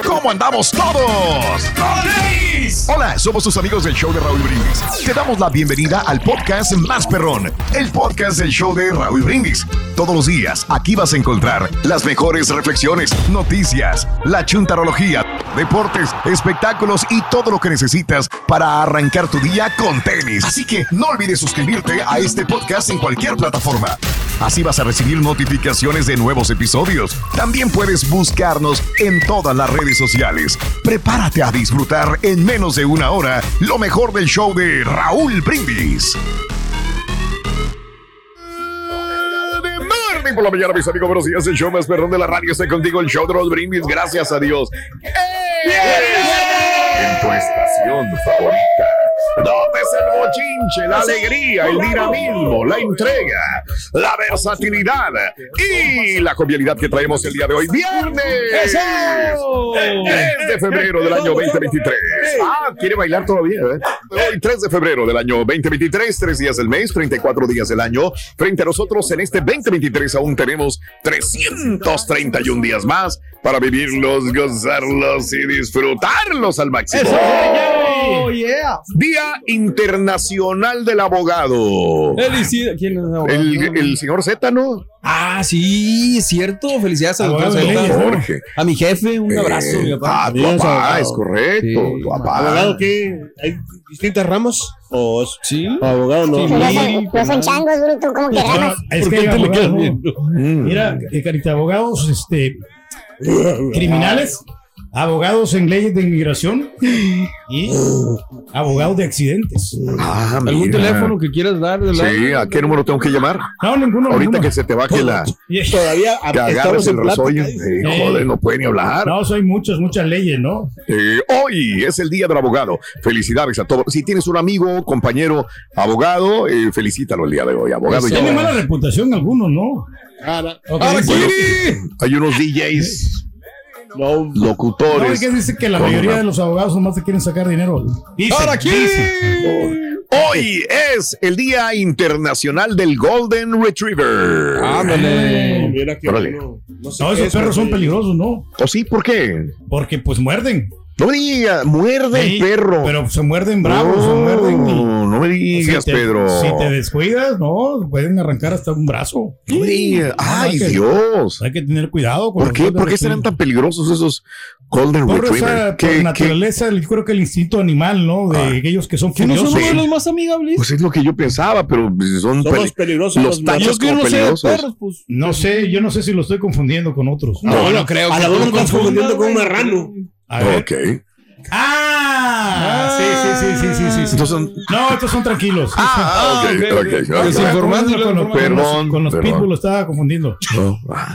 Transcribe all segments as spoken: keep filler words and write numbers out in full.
¿Cómo andamos todos? Hola, somos tus amigos del show de Raúl Brindis. Te damos la bienvenida al podcast más perrón, el podcast del show de Raúl Brindis. Todos los días aquí vas a encontrar las mejores reflexiones, noticias, la chuntarología, deportes, espectáculos y todo lo que necesitas para arrancar tu día con tenis. Así que no olvides suscribirte a este podcast en cualquier plataforma. Así vas a recibir notificaciones de nuevos episodios. También puedes buscarnos en todas las redes sociales. Prepárate a disfrutar en menos de una hora lo mejor del show de Raúl Brindis. De por la mañana, mis amigos, buenos días. El show más perrón de la radio está contigo, el show de Raúl Brindis. Gracias a Dios. ¡Eh! En tu estación favorita. ¿Dónde es el bochinche, la alegría, el dinamismo, la entrega, la versatilidad y la jovialidad que traemos el día de hoy? ¡Viernes! tres de febrero del año veinte veintitrés. Ah, quiere bailar todavía, ¿eh? Hoy, tres de febrero del año veinte veintitrés, tres días del mes, treinta y cuatro días del año. Frente a nosotros en este veinte veintitrés aún tenemos trescientos treinta y un días más para vivirlos, gozarlos y disfrutarlos al máximo. Oh, yeah. Día Internacional del Abogado. Felicidades. ¿Quién es el abogado? El, el señor Z, ¿no? Ah, sí, es cierto. Felicidades al Abogado doctor de Z. Jorge. A mi jefe, un abrazo. Eh, Mi papá. ah, tu papá, es correcto. Sí, Tu papá. ¿Abogado qué? ¿Hay distintas ramas? ¿O es Sí. abogado no? Sí, No sí, son, no son changos, bruto, como que ramas. Es ¿Por que qué hay te le abogados, quedas ¿no? viendo? Mm. Mira, eh, carita, abogados este, criminales, abogados en leyes de inmigración y abogados de accidentes. Ah, ¿Algún mira. teléfono que quieras dar? De la... Sí, ¿a qué número tengo que llamar? No, ninguno. Ahorita ninguno. que se te baje la... Y- Todavía Que agarres estamos el en plática. resollo. Eh, joder, no puede ni hablar. No, son muchas, muchas leyes, ¿no? Eh, hoy es el Día del Abogado. Felicidades a todos. Si tienes un amigo, compañero, abogado, eh, felicítalo el día de hoy. Abogado ya. Tiene mala reputación algunos, ¿no? Ahora, Ok, ¡Ahora dice- quiere! Hay unos D Js, no, No, locutores. es que dice que la con mayoría una- de los abogados nomás te quieren sacar dinero. Dice, ¡Ahora dice. quiere! Hoy es el Día Internacional del Golden Retriever. Ándale. mira que Órale. no, no sé No, qué esos es, perros son pero- peligrosos, ¿no? ¿O sí? ¿Por qué? Porque pues muerden. No me digas, muerde Sí, el perro. Pero se muerden bravos, no, se muerden. y- no me digas, si te, Pedro. Si te descuidas, no, pueden arrancar hasta un brazo. No me digas. Ay, hay que- Dios. Hay que tener cuidado con ¿Por los qué? golden ¿Por qué serán tan retriever. peligrosos esos Golden Por, Retriever? esa, ¿Qué- por qué- naturaleza, yo creo que el instinto animal, ¿no? De Ah. aquellos que son ¿Que no furiosos. somos Sí. los más amigables? Pues es lo que yo pensaba, pero son Somos peli- peligrosos los los tachos Yo que como no sé de peligrosos. perros, pues. No sé, yo no sé si lo estoy confundiendo con otros. No, no creo. A que la tú boca lo estás confundas, confundiendo con un güey. marrano. A ver. Ok. Ah, sí, sí, sí, sí, sí, sí, sí. Entonces son- No, estos son tranquilos. Ah, ok, ok, ok. ok. ok. Desinformando y con, los- con los- Perdón, con los perdón. pitbull lo estaba confundiendo. No.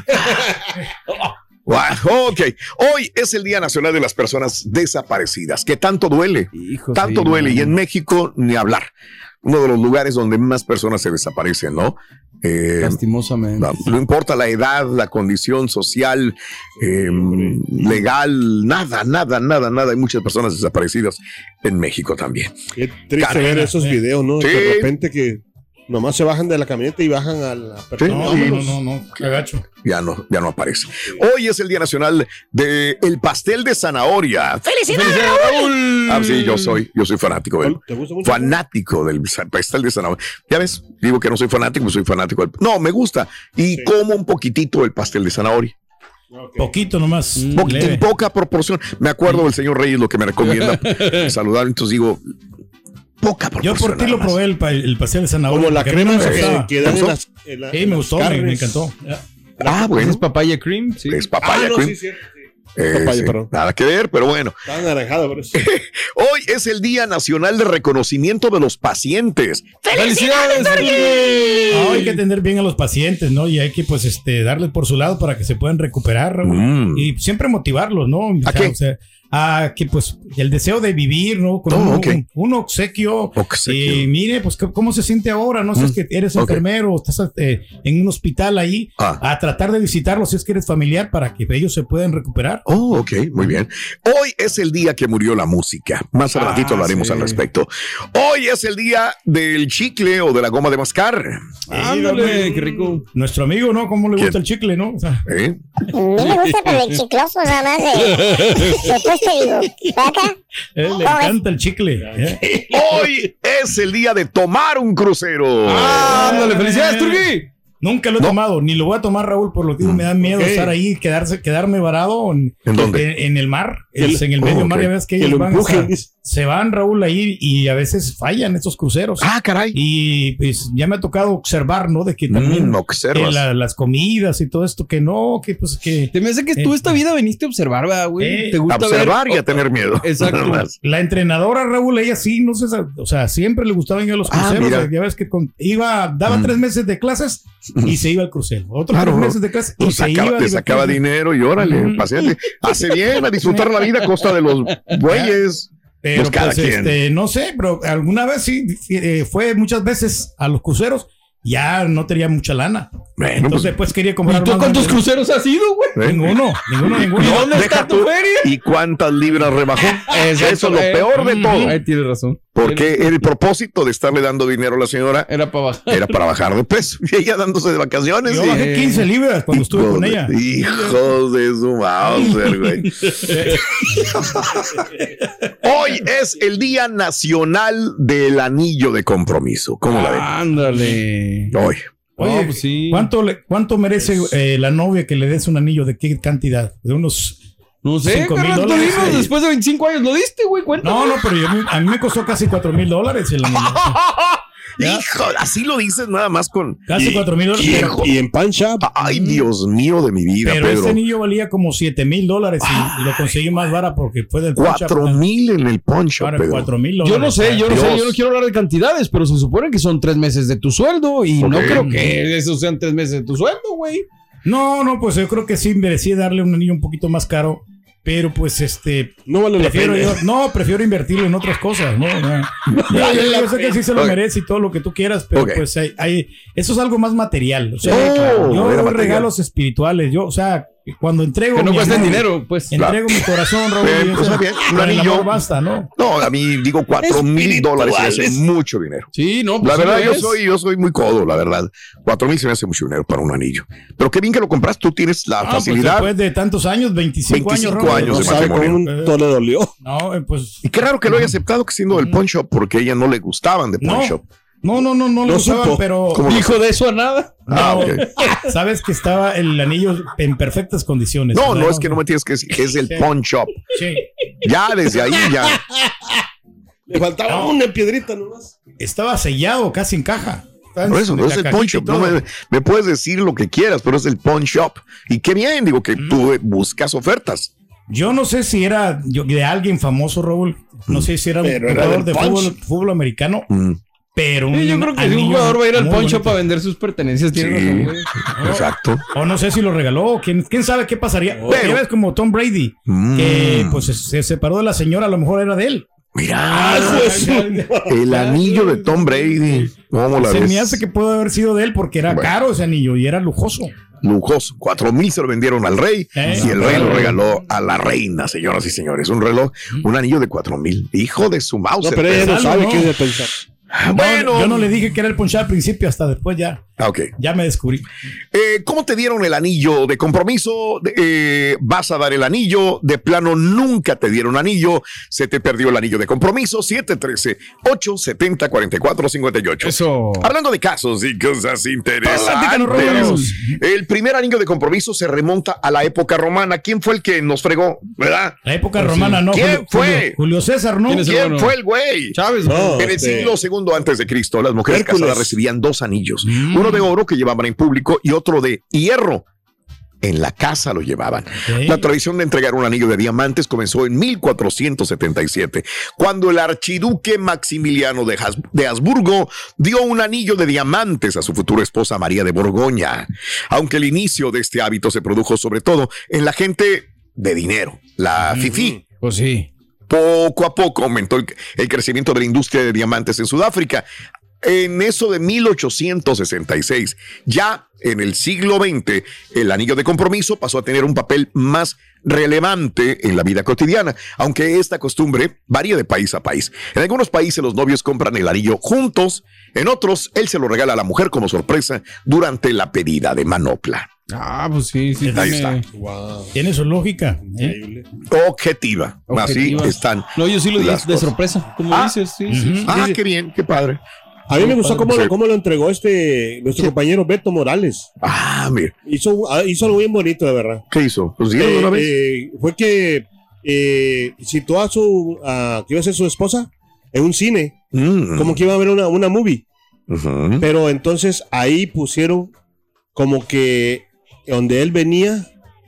Wow, ok, hoy es el Día Nacional de las Personas Desaparecidas, que tanto duele, Hijo, tanto sí, duele, no. y en México ni hablar, uno de los lugares donde más personas se desaparecen, ¿no? Eh, Lastimosamente. no, no importa la edad, la condición social, eh, legal, nada, nada, nada, nada, hay muchas personas desaparecidas en México también. Qué triste Carena, ver esos sí. videos, ¿no? Sí. De repente que nomás se bajan de la camioneta y bajan a la persona. No, Sí. no, no, no, qué gacho. Ya no, ya no aparece. Hoy es el Día Nacional del pastel de zanahoria. ¡Felicidades, Raúl! Ah, sí, yo soy, yo soy fanático del, ¿Te gusta mucho? fanático del pastel de zanahoria. Ya ves, digo que no soy fanático, soy fanático del... No, me gusta. Y Sí. como un poquitito el pastel de zanahoria. Ok. Poquito nomás. Po- leve. en poca proporción. Me acuerdo del señor Reyes lo que me recomienda saludar, entonces digo, poca Yo proporción. por ti lo nada más. probé el, pa- el pastel de zanahoria. Como la porque a mí crema no me que, gustaba. que dan en ¿Gustó? las, en la- Sí, en me las gustó, me, me carnes. encantó. Ah, bueno, ¿Es papaya cream? Sí. es papaya Ah, no, cream. sí, cierto, sí. Eh, Papaya, sí, perdón. nada que ver, pero bueno. Está anaranjado, pero sí. Hoy es el Día Nacional de Reconocimiento de los Pacientes. ¡Felicidades! Ah, hay que atender bien a los pacientes, ¿no? Y hay que, pues, este, darles por su lado para que se puedan recuperar, Raúl. Mm. Y siempre motivarlos, ¿no? O sea, qué? o sea, a que pues el deseo de vivir, ¿no? Con Oh, un, okay. un, un obsequio. Obsequio. Y mire, pues cómo se siente ahora, no sé, Mm, es que eres okay. enfermero, estás eh, en un hospital ahí, Ah. a tratar de visitarlos si es que eres familiar para que ellos se puedan recuperar. Oh, ok, muy bien. Hoy es el día que murió la música. Más al Ah, ratito hablaremos sí. al respecto. Hoy es el día del chicle o de la goma de mascar. Ándale, qué rico. Nuestro amigo, ¿no? ¿Cómo le ¿Quién? gusta el chicle, no? O sea, ¿Eh? A mí me gusta pero el chicloso nada más. De, después te digo, ¿para acá? él le encanta el chicle. ¿eh? Hoy es el día de tomar un crucero. Ándale, felicidades, Turki. Nunca lo he No. tomado, ni lo voy a tomar, Raúl, por lo que digo, me da miedo Ok. estar ahí, quedarse, quedarme varado en, ¿En dónde? en, en el mar, Que es en el medio oh, mar, ok. ya ves que Que ellos lo van empujen, hasta- dice. se van, Raúl, ahí y a veces fallan estos cruceros. Ah, caray. Y pues ya me ha tocado observar, ¿no? De que también Mm, eh, observas. la- las comidas y todo esto, que no, que pues que Te me hace que Eh, tú esta vida viniste a observar, ¿verdad, güey? eh, Te gusta Observar ver. y a tener miedo. Exacto. Nada más. la entrenadora, Raúl, ella sí, no sé, o sea, siempre le gustaban ir a los Ah, cruceros. mira. Ya ves que con- iba, daba Mm. tres meses de clases y se iba al crucero. Otros Claro. tres meses de clases y Pues se sacaba- iba. te digo, sacaba ¿qué? dinero y órale, Mm. paseate. Hace bien a disfrutar la vida a costa de los bueyes. Pero Pues cada pues, quien. este, no sé, pero alguna vez sí, eh, fue muchas veces a los cruceros, ya no tenía mucha lana. Bueno, Entonces, pues quería comprar ¿Y tú más cuántos grande. cruceros has ido, güey? ¿eh? Ninguno, ninguno, ninguno. ¿Y dónde deja está tu tú. feria? ¿Y cuántas libras rebajó? Eso es lo eh. peor de Mm, todo. Ahí tienes razón. Porque el propósito de estarle dando dinero a la señora Era para bajar. era para bajar de peso. Y ella dándose de vacaciones. Yo y- bajé quince libras cuando estuve Hijo con de- ella. Hijos de su Mauser, güey. Hoy es el Día Nacional del Anillo de Compromiso. ¿Cómo la ven? Ándale. Hoy. Oye, No, pues sí. ¿cuánto, le- ¿cuánto merece eh, la novia que le des un anillo? ¿De qué cantidad? ¿De unos...? No sé, Cinco mil carnal, tú dólares, dinos, sí. después de veinticinco años lo diste, güey, cuéntame. No, no, pero yo, a mí me costó casi cuatro mil dólares el anillo. ¿Ya? Hijo, así lo dices nada más con. Casi cuatro mil dólares. Y, Pero, y en Pan Shop. Ay, Dios mío de mi vida, pero Pedro. este anillo valía como siete mil dólares y, y lo conseguí más barato porque fue del Cuatro mil en el poncho, Pedro. cuatro mil dólares. Yo no sé, yo no Dios. sé, yo no quiero hablar de cantidades, pero se supone que son tres meses de tu sueldo y no Ok. creo que esos sean tres meses de tu sueldo, güey. No, no, pues yo creo que sí merecía darle un anillo un poquito más caro. Pero pues este No vale la prefiero pena. yo, no, prefiero invertirlo en otras cosas, ¿no? Ya. Yo, yo- yo sé que sí se lo Ok. merece y todo lo que tú quieras, pero Ok. pues hay, hay- eso es algo más material. O sea, Oh, yo era doy material. regalos espirituales. Yo, o sea, cuando entrego. Que no mi cuesten amor, dinero, pues. Entrego mi corazón, Raúl. Eh, y pues, eso, está bien, un con el anillo. amor basta, ¿no? No, a mí digo cuatro mil dólares se me hace mucho dinero. Sí, no, pues La sí verdad, lo yo es. soy, yo soy muy codo, la verdad. Cuatro mil se me hace mucho dinero para un anillo. Pero qué bien que lo compras, tú tienes la Ah, pues facilidad. después de tantos años, veinticinco, veinticinco años, Raúl. años No de sabe matrimonio. cuánto le dolió. No, eh, pues. Y qué raro que lo haya aceptado que siendo del pawn shop, porque a ella no le gustaban de pawn No, shop. no, no, no, no le No gustaban, supo. pero. ¿Cómo? Dijo de eso a nada. Ah, No, ok. sabes que estaba el anillo en perfectas condiciones. No, ¿verdad? no es que no me tienes que decir, es el Sí. pawn shop. Sí. Ya desde ahí ya. Le faltaba una piedrita nomás. Estaba sellado, casi en caja. Estaba Por eso, en no la es el cajita pawn y shop. No todo. me, me puedes decir lo que quieras, pero es el pawn shop. Y qué bien, digo que tú eh, buscas ofertas. Yo no sé si era yo- de alguien famoso, Raúl. No sé si era un Pero era jugador del de punch. fútbol, fútbol americano, Mm, pero un Sí, yo creo que si un anillo jugador va a ir al muy poncho bonito. para vender sus pertenencias, tiene sí, razón, güey. exacto. O no sé si lo regaló. ¿Quién, quién sabe qué pasaría? Pero- Ya ves como Tom Brady, Mm. que pues se, se separó de la señora, a lo mejor era de él. Mira, pues, el anillo de Tom Brady. ¿Cómo la Se ves? me hace que pudo haber sido de él porque era Bueno. caro ese anillo y era lujoso. Lujoso. Cuatro mil se lo vendieron al rey Eh, y el rey lo bueno. regaló a la reina, señoras y señores. Un reloj, un anillo de cuatro mil. Hijo de su mouse. No, pero ella no Pensalo, sabe ¿no? qué debe pensar. Bueno. No, yo no le dije que era el ponchar al principio, hasta después ya, Ah, ok. ya me descubrí. Eh, ¿Cómo te dieron el anillo de compromiso? De- eh, ¿Vas a dar el anillo? De plano, nunca te dieron anillo. Se te perdió el anillo de compromiso. siete uno tres, ocho siete cero, cuatro cuatro cinco ocho. Eso. Hablando de casos y cosas Platícanos, Raúl. interesantes. El primer anillo de compromiso se remonta a la época romana. ¿Quién fue el que nos fregó? ¿Verdad? La época Pues romana, sí. ¿no? ¿Quién Julio, fue? Julio, Julio César, ¿no? ¿Quién es el ¿Quién bueno? fue el güey? Chávez, No. güey. En el Este- siglo segundo antes de Cristo, las mujeres Hércules. casadas recibían dos anillos, Mm. uno de oro que llevaban en público y otro de hierro. En la casa lo llevaban. Ok. La tradición de entregar un anillo de diamantes comenzó en mil cuatrocientos setenta y siete, cuando el archiduque Maximiliano de, Has- de Habsburgo dio un anillo de diamantes a su futura esposa María de Borgoña. Aunque el inicio de este hábito se produjo sobre todo en la gente de dinero, la fifí. Pues sí. Poco a poco aumentó el, el crecimiento de la industria de diamantes en Sudáfrica. En eso de mil ochocientos sesenta y seis, ya en el siglo veinte, el anillo de compromiso pasó a tener un papel más relevante en la vida cotidiana, aunque esta costumbre varía de país a país. En algunos países los novios compran el anillo juntos, en otros él se lo regala a la mujer como sorpresa durante la pedida de manopla. Ah, pues sí, sí. Ahí tiene... está. Wow. Tiene su lógica. ¿eh? Objetiva. Objetiva. Así están. No, yo sí lo di de cosas. sorpresa, como Ah. dices. Sí, Uh-huh. sí, sí. Ah, Sí. qué bien, qué padre. A mí me gustó cómo, Sí. lo, cómo lo entregó este nuestro compañero Beto Morales. Ah, mira. Hizo, hizo algo bien bonito, de verdad. ¿Qué hizo? ¿Pues dieron Eh, una vez? eh, fue que eh, citó a su, a, que iba a ser su esposa en un cine, Mm. como que iba a ver una, una movie. Uh-huh. Pero entonces ahí pusieron como que donde él venía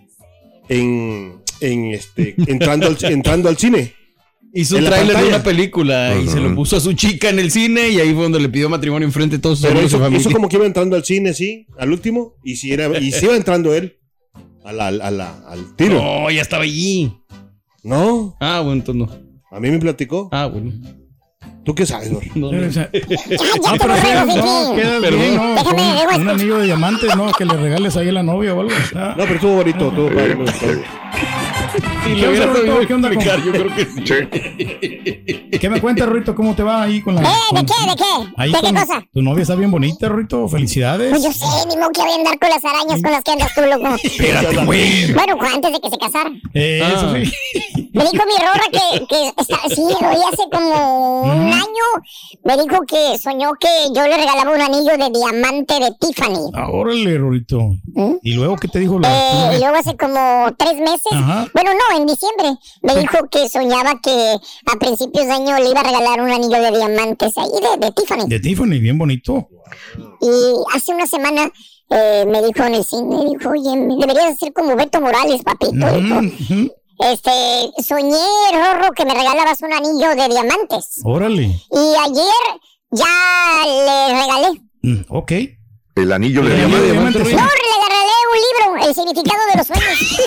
en, en este, entrando, al, entrando al cine. Hizo en un la tráiler de pantalla. una película y Ujú. se lo puso a su chica en el cine y ahí fue donde le pidió matrimonio enfrente de todos sus Pero amigos y hizo, familia. hizo como que iba entrando al cine, sí, al último, y si era, y si iba entrando él a la- a la- al tiro. No, ya estaba allí. No, Ah, bueno, entonces no. a mí me platicó. Ah, bueno. ¿Tú qué sabes, Dor? No, no. O sea, Ya, ya no, te pero lo sí, digo, no, Fifi. queda Perdón. bien, ¿no? Déjame, Con digo, un anillo de diamantes, ¿no? Que le regales ahí a la novia o algo. Ah. No, pero estuvo bonito, estuvo padre, me gustó. Si ¿Qué lo hubiera onda, sabido Rorito? ¿Qué onda con- explicar, yo creo que sí. Sí. ¿Qué me cuentas, Rorito? ¿Cómo te va ahí con la... ¿Eh? ¿De con- qué? ¿De qué? Ahí ¿De qué con- cosa? Tu novia está bien bonita, Rorito. Felicidades. Pues yo sé, ni modo que voy a andar con las arañas con las que andas tú, loco. Espérate, güey. Bueno, antes de que se casara. Eh, Ah. Eso sí. Me dijo mi Rorra que, que está, sí, lo oí hace como un año. Me dijo que soñó que yo le regalaba un anillo de diamante de Tiffany. Ah, órale, Rorito. ¿Mm? ¿Y luego qué te dijo la... tu Eh, y novia? luego hace como tres meses, Ajá. bueno, no, en diciembre, me dijo que soñaba que a principios de año le iba a regalar un anillo de diamantes ahí de, de Tiffany. De Tiffany, bien bonito. Y hace una semana eh, me dijo en el cine, me dijo, oye, deberías ser como Beto Morales, papito. Dijo, Ujú, ujú. este, soñé, Rorro, que me regalabas un anillo de diamantes. Órale. Y ayer ya le regalé. Mm, ok. El anillo de El anillo diamante. de diamante, No, sí. le regalé un libro, El significado de los sueños.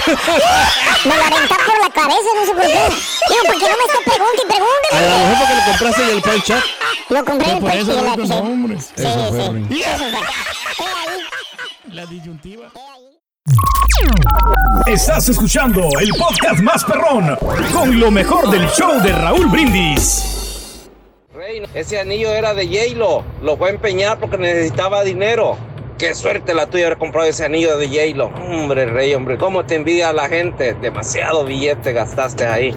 Me lo aventó por la cabeza, no sé por qué. Digo, ¿por qué no me está pregunte y pregunte? A lo mejor porque lo compraste en el Pawn Shop. Lo compré en Por eso, cualquier Rorito, lado. no, hombre. Sí, sí. Eso fue. He ahí, La disyuntiva. he ahí. Estás escuchando el podcast más perrón con lo mejor del show de Raúl Brindis. Rey, ese anillo era de J-Lo, lo fue a empeñar porque necesitaba dinero. Qué suerte la tuya haber comprado ese anillo de J-Lo. Hombre, Rey, hombre, cómo te envidia la gente. Demasiado billete gastaste ahí.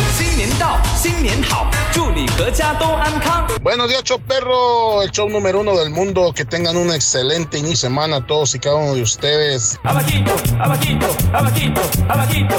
Buenos días, show perro, el show número uno del mundo. Que tengan un excelente inicio de semana todos y cada uno de ustedes. Abajito, abajito, abajito, abajito.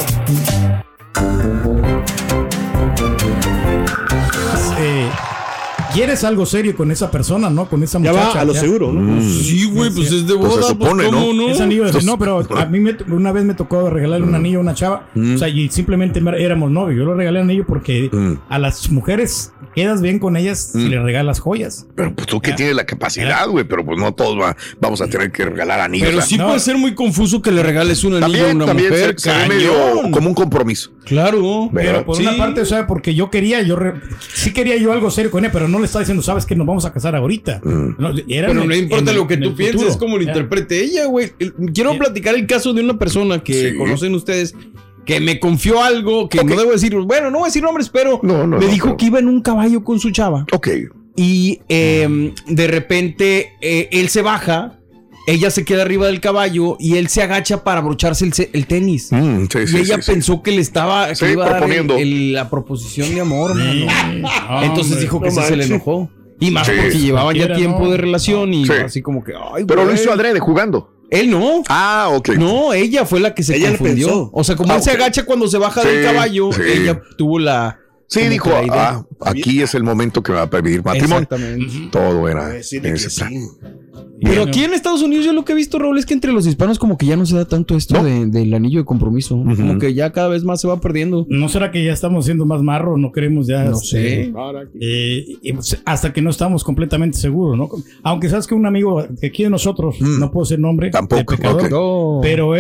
Eh, ¿Quieres algo serio con esa persona, no? Con esa Ya muchacha. va a lo ya. seguro, ¿no? Sí, güey, pues es de Pues se boda. supone, pues, ¿cómo ¿no? Es anillo de... Entonces- No, pero a mí me, una vez me tocó regalarle un anillo a una chava. O sea, y simplemente éramos novios. Yo le regalé el anillo porque Mm. a las mujeres quedas bien con ellas si le regalas joyas. Pero pues tú que Ya. tienes la capacidad, güey, pero pues no todos va- vamos a tener que regalar anillos. Pero ¿verdad? sí No. puede ser muy confuso que le regales un anillo a También, una también mujer. se, se ve medio cañón. como un compromiso. Claro. ¿Verdad? Pero por Sí. una parte, o sea, porque yo quería, yo re- sí quería yo algo serio con ella, pero no le estaba diciendo, sabes que nos vamos a casar ahorita. No, era Pero en no el- importa en lo el- que en tú el pienses, futuro. como lo Ya. interprete ella, güey. El- Quiero Ya. platicar el caso de una persona que Sí. conocen ustedes que me confió algo que Ok. no debo decir. Bueno, no voy a decir nombres, pero No, no, me no, dijo pero- que iba en un caballo con su chava. Ok. Y eh, de repente eh, él se baja, ella se queda arriba del caballo y él se agacha para abrocharse el, ce- el tenis. Mm, sí, Y sí, ella sí, sí. pensó que le estaba que Sí, le iba a dar el- proponiendo. el- la proposición de amor, Sí. mano. Ah, Entonces hombre. dijo que no sí se le manches. enojó. Y más Sí. porque llevaban ya Cualquiera, tiempo no. de relación y Sí. así como que, ay, Pero lo güey. hizo adrede jugando. Él no. Ah, ok. No, ella fue la que se Ella le confundió. pensó. O sea, como Ah, él se ok. agacha cuando se baja Sí, del caballo, sí. ella tuvo la... Sí, como dijo, que la idea. ah, aquí es el momento que me va a pedir matrimonio. Exactamente. Todo era A decirle en que ese plan. sí. Pero Bueno. aquí en Estados Unidos yo lo que he visto, Raúl, es que entre los hispanos como que ya no se da tanto esto ¿No? de- del anillo de compromiso. Ujú. Como que ya cada vez más se va perdiendo. ¿No será que ya estamos siendo más marros? No queremos ya. No este, sé. eh, y, pues, hasta que no estamos completamente seguros, ¿no? Aunque sabes que un amigo de aquí de nosotros, Mm. no puedo decir nombre, Tampoco, de pecador, ok. No. pero él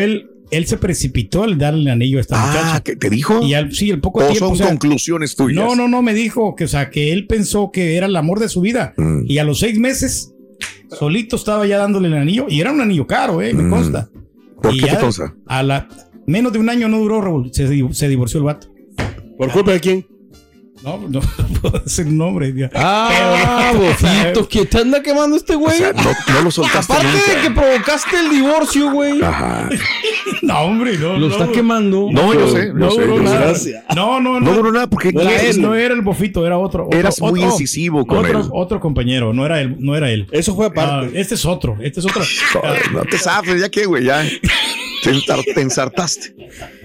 él se precipitó al darle el anillo a esta ah, muchacha. ¿qué te dijo? Y al, sí, el poco ¿O tiempo. son o sea, conclusiones tuyas? No, no, no, me dijo que, o sea, que él pensó que era el amor de su vida. Mm. Y a los seis meses, solito estaba ya dándole el anillo. Y era un anillo caro, eh, me mm. consta. ¿Por y qué te consta? A la, menos de un año no duró, Raúl. Se, se divorció el vato. ¿Por culpa de quién? No, no puedo decir nombre. Dios. Ah, bofito, ¿qué te anda quemando este güey? O sea, no, no lo soltaste Aparte nunca. de que provocaste el divorcio, güey. Ajá. No, hombre, no. Lo no, está no, quemando. No, yo sé. No yo duró sé, nada. sé. No, no, no. No duró nada porque no era, él, no era el bofito, era otro. otro Eras muy otro, incisivo con otro, él. Otro compañero, no era él. No era él. Eso fue aparte. Uh, este es otro. Este es otro. No, no te sabes, ya que, güey, ya. Te, ensar, te ensartaste.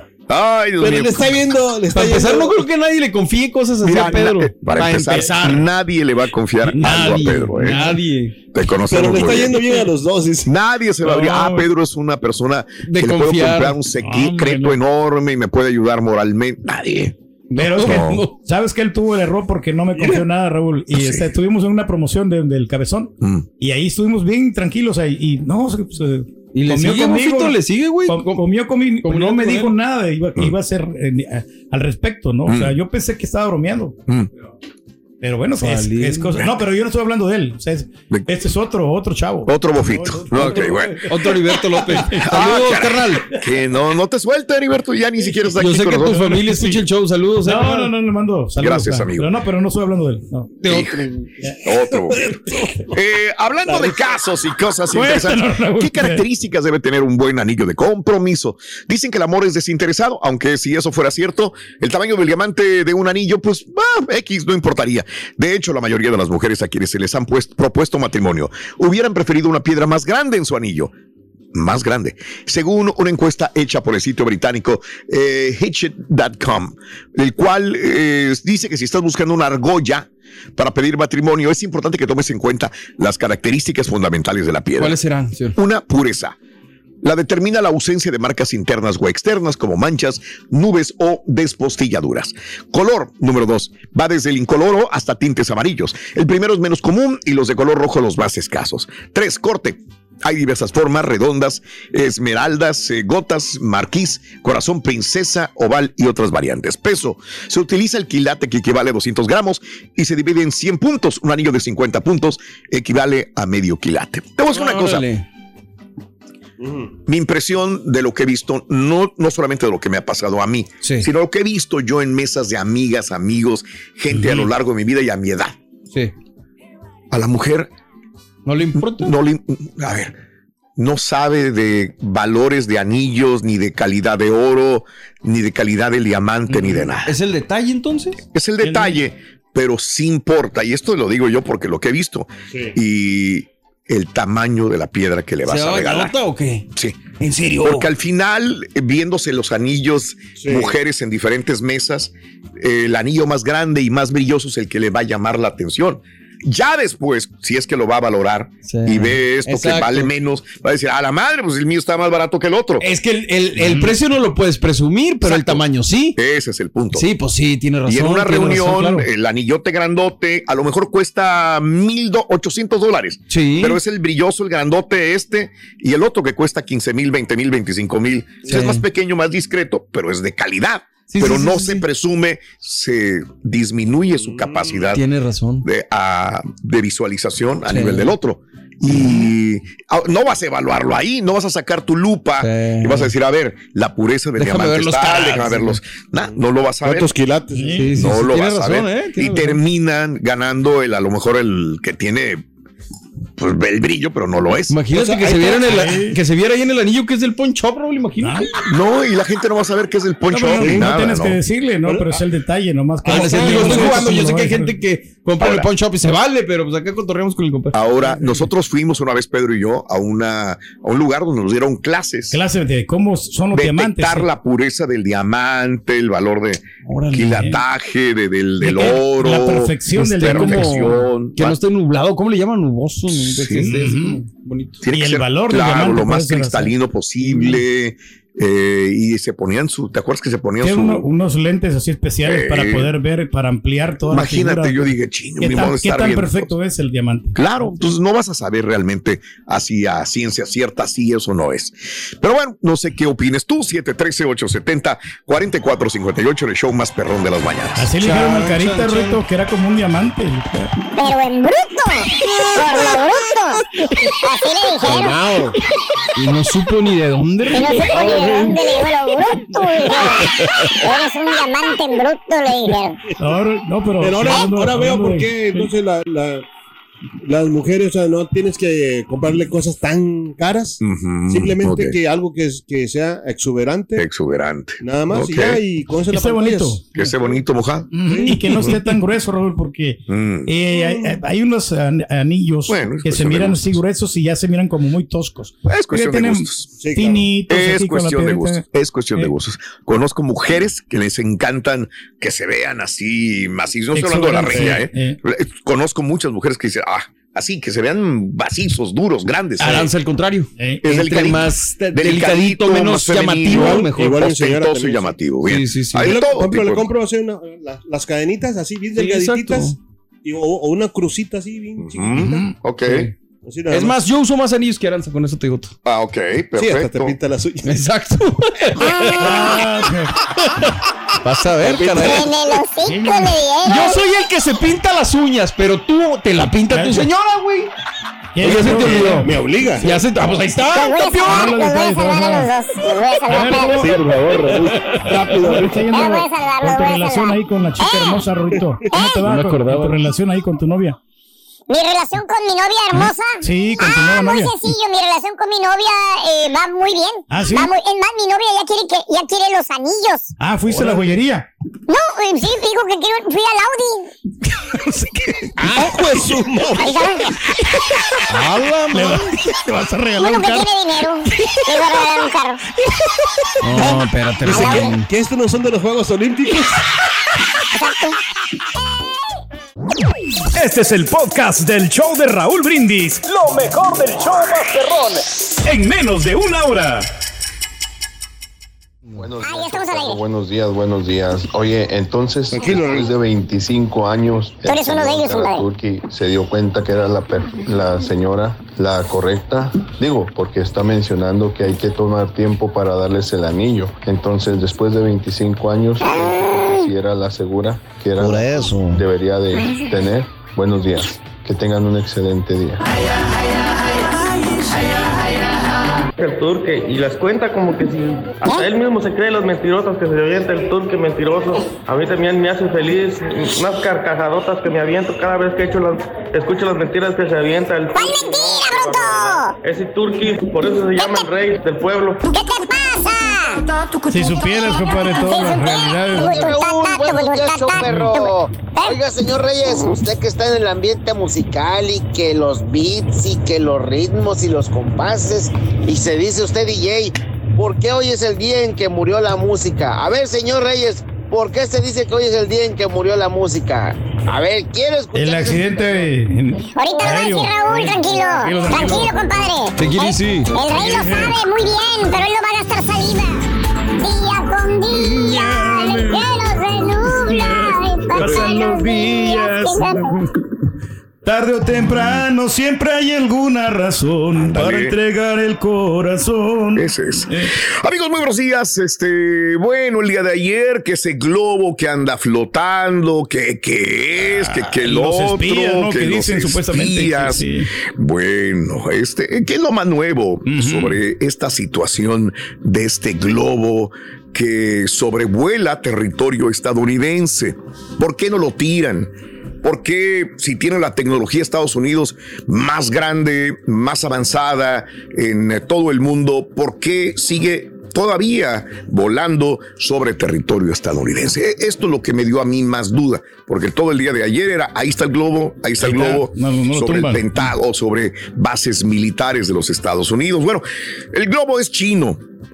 Ay, Dios Pero mío. le está viendo, le está Para empezar, yendo. no creo que nadie le confíe cosas así Mira, a Pedro. na, eh, para, para empezar, empezar, nadie le va a confiar nadie, algo a Pedro. ¿eh? Nadie. Te conocemos. Pero le está bien. yendo bien a los dos. ¿Sí? Nadie se va no, a abrir. Ah, Pedro es una persona de que confiar. le puedo comprar un secreto no. enorme y me puede ayudar moralmente. Nadie. Pero es que, no. ¿sabes que él tuvo el error porque no me confió nada, Raúl? Y sí. este, estuvimos en una promoción de, del Cabezón mm. y ahí estuvimos bien tranquilos ahí, y no, se, se, y le sigue, conmigo, Bofito, le sigue, güey. Com, comió conmigo, no me dijo él. nada, iba, mm. iba a ser eh, a, al respecto, ¿no? Mm. O sea, yo pensé que estaba bromeando. Mm. Pero bueno, es, es cosa. No, pero yo no estoy hablando de él. O sea, es, este es otro, otro chavo. Otro bofito. No, otro, okay, bueno. otro Heriberto López. Ah, saludos, carnal. Que no, no te suelta, Heriberto, ya ni siquiera está yo aquí. Yo sé que tu familia escucha el show. Saludos. No, no, no, no, le mando saludos. Gracias, amigo. Pero no, pero no estoy hablando de él. No. De otro. Otro. eh, hablando de casos y cosas interesantes, ¿qué características debe tener un buen anillo de compromiso? Dicen que el amor es desinteresado, aunque si eso fuera cierto, el tamaño del diamante de un anillo, pues, ah, X no importaría. De hecho, la mayoría La mayoría de las mujeres a quienes se les han puesto, propuesto matrimonio hubieran preferido una piedra más grande en su anillo. Más grande. Según una encuesta hecha por el sitio británico eh, Hitchet punto com, el cual eh, dice que si estás buscando una argolla para pedir matrimonio, es importante que tomes en cuenta las características fundamentales de la piedra. ¿Cuáles serán, señor? Una, pureza. La determina la ausencia de marcas internas o externas como manchas, nubes o despostilladuras. Color, número dos, va desde el incoloro hasta tintes amarillos. El primero es menos común y los de color rojo los más escasos. Tres, corte. Hay diversas formas, redondas, esmeraldas, eh, gotas, marquís, corazón princesa, oval y otras variantes. Peso, se utiliza el quilate que equivale a doscientos gramos y se divide en cien puntos. Un anillo de cincuenta puntos equivale a medio quilate. Te voy a decir una cosa. Mi impresión de lo que he visto, no, no solamente de lo que me ha pasado a mí, sí. sino lo que he visto yo en mesas de amigas, amigos, gente uh-huh. a lo largo de mi vida y a mi edad. Sí. A la mujer no le importa. No le, a ver, no sabe de valores de anillos, ni de calidad de oro, ni de calidad del diamante, uh-huh. ni de nada. ¿Es el detalle entonces? Es el detalle, el... pero sí importa. Y esto lo digo yo porque lo que he visto. Sí. Y el tamaño de la piedra que le vas a regalar. ¿Se o qué? Sí. ¿En serio? Porque al final, viéndose los anillos, sí. mujeres en diferentes mesas, eh, el anillo más grande y más brilloso es el que le va a llamar la atención. Ya después, si es que lo va a valorar sí. y ve esto Exacto. que vale menos, va a decir, a la madre, pues el mío está más barato que el otro. Es que el, el, el mm. precio no lo puedes presumir, pero Exacto. el tamaño sí. Ese es el punto. Sí, pues sí, tiene razón. Y en una reunión, razón, claro. el anillote grandote a lo mejor cuesta mil ochocientos dólares. Sí. Pero es el brilloso, el grandote este, y el otro que cuesta quince mil, veinte mil, veinticinco mil. Sí. Es más pequeño, más discreto, pero es de calidad. Sí, pero sí, no sí, se sí. presume, se disminuye su capacidad Tiene razón. De, a, de visualización a sí. nivel del otro. Y no vas a evaluarlo ahí, no vas a sacar tu lupa sí. y vas a decir, a ver, la pureza del déjame diamante está, caras, déjame verlos. Nah, no lo vas a ver. ¿Cuántos quilates? Sí, sí, no sí, lo vas razón, a ver. ¿eh? Y razón. Terminan ganando el, a lo mejor el que tiene pues el brillo, pero no lo es. Imagínate o sea, que, se viera en el, que se viera ahí en el anillo que es del pawn shop, Raúl, imagínate. No, y la gente no va a saber qué es el pawn no, shop. No, ni no, nada, no tienes ¿no? que decirle, no, pero es el detalle, nomás que. Ah, sí, digo, estoy jugando, yo sé que hay gente que compra ahora, en el pawn shop y se vale, pero pues acá cotorreamos con el compadre. Ahora, nosotros fuimos una vez, Pedro y yo, a una a un lugar donde nos dieron clases. Clases de cómo son los de diamantes. Detectar sí. la pureza del diamante, el valor de Órale, quilataje, de, del, del de oro. La perfección del diamante. Que no esté nublado, ¿cómo le llaman? Nuboso. Sí. Es, es, es bonito. Tiene y que el ser, valor claro, del diamante lo más cristalino así. posible. Eh, y se ponían su, ¿te acuerdas que se ponían su, uno, unos lentes así especiales eh, para poder ver, para ampliar toda la figura? Imagínate, yo dije, chingo, ¿qué tan, ¿qué tan perfecto cosas? Es el diamante? Claro, entonces no vas a saber realmente así a ciencia cierta si eso no es. Pero bueno, no sé qué opines tú, siete uno tres, ocho siete cero, cuatro cuatro cinco ocho, el show más perrón de las mañanas. Así le dijeron al Carita, Rito, que era como un diamante. Pero en bruto, por lo bruto. Así le dijeron. Y no supo ni de dónde. Y no supo ni de dónde, le dijo lo bruto. Eres un diamante en bruto, le dijeron. Ahora, no, pero, pero ahora, hablando, ahora veo por de, qué entonces la, la, las mujeres, o sea, no tienes que comprarle cosas tan caras, uh-huh, simplemente okay. que algo que, que sea exuberante. Exuberante. Nada más okay. y ya, y con eso la esté bonito. Que esté bonito, mojado. Uh-huh. Y que no esté tan grueso, Raúl, porque mm. eh, hay, hay unos anillos bueno, que se miran así gruesos y ya se miran como muy toscos. Es cuestión de gustos. Sí, finitos, claro. Es cuestión de gustos. Es cuestión eh. de gustos. Conozco mujeres que les encantan que se vean así macizos. No estoy hablando de la regia, eh. eh. Conozco muchas mujeres que dicen, ah, así, que se vean macizos, duros, grandes. Aranza, al contrario. Eh, es el más delicadito, menos más llamativo. Igual, mejor. Igual ostentoso y llamativo. Bien. Sí, sí, sí. Yo le, todo compro, le compro así una, la, las cadenitas así, bien sí, delgadititas. Y, o, o una crucita así, bien uh-huh. chiquitita. Ok. Sí. Es más. más, yo uso más anillos que Aranza, con eso te digo todo. Ah, ok, perfecto. Sí, hasta te pinta las uñas. Exacto. Vas a ver, caray. Yo soy el que se pinta las uñas, pero tú te la pinta tu señora, güey. Ya se te olvidó. Me obliga. Ya se, ah, pues ahí está, campeón. Los voy a salvar a los dos. Los voy a salvar. Sí, por favor, rápido. Con tu relación ahí con la chica hermosa, Rorito. ¿Cómo te va con tu relación ahí con tu novia? ¿Mi relación con mi novia hermosa? Sí, con tu ah, nueva novia. muy sencillo, mi relación con mi novia eh, va muy bien. Ah, ¿sí? Va muy, es más, mi novia ya quiere, que, ya quiere los anillos. Ah, ¿fuiste Hola. a la joyería? No, eh, sí, dijo que quiero, fui al Audi. No sé qué. Ah, pues su novia. ¡Hala, te vas a regalar Uno un que carro. tiene dinero, le va a regalar un carro. No, espérate. No sé que, que estos no son de los Juegos Olímpicos. Exacto. Este es el podcast del show de Raúl Brindis. Lo mejor del show Masterrón. En menos de una hora. Buenos días, ah, buenos días, buenos días. Oye, entonces, después de veinticinco años, tú eres uno de ellos, Turki se dio cuenta que era la, la señora la correcta. Digo, porque está mencionando que hay que tomar tiempo para darles el anillo. Entonces, después de veinticinco años, si era la segura que era Por eso. debería de tener. Buenos días, que tengan un excelente día. El turque y las cuenta como que si hasta él mismo se cree los mentirosos que se avienta el turque mentiroso. A mí también me hace feliz unas carcajadotas que me aviento cada vez que echo las, escucho las mentiras que se avienta el turque. ¡Cuál mentira, bruto! Ese turque, por eso se llama el rey del pueblo. ¿Qué te pasa? Si supieras, compadre, todas las realidades. Raúl, buenos días, show perro. Oiga, señor Reyes, usted que está en el ambiente musical y que los beats y que los ritmos y los compases y se dice usted D J, ¿por qué hoy es el día en que murió la música? A ver, señor Reyes, ¿por qué se dice que hoy es el día en que murió la música? A ver, quiero escuchar. El accidente. En... Ahorita lo va a decir Raúl, tranquilo. Tranquilo, tranquilo compadre. Tranquilísimo. El, el rey lo sabe muy bien, pero él no va a gastar saliva. Día con día, el cielo se nubla y pasan los días. Tarde o temprano siempre hay alguna razón Dale. para entregar el corazón. Ese es. Eh. Amigos, muy buenos días. Este, bueno, el día de ayer, que ese globo que anda flotando, que, que es, que, que el los otro, espías, ¿no? que, que dicen espías. supuestamente. Sí, sí. Bueno, este, ¿qué es lo más nuevo uh-huh. sobre esta situación de este globo que sobrevuela territorio estadounidense? ¿Por qué no lo tiran? ¿Por qué, si tiene la tecnología de Estados Unidos más grande, más avanzada en todo el mundo, por qué sigue todavía volando sobre territorio estadounidense? Esto es lo que me dio a mí más duda, porque todo el día de ayer era, ahí está el globo, ahí está ahí el globo, no, no sobre el Pentágono, sobre bases militares de los Estados Unidos. Bueno, el globo es chino.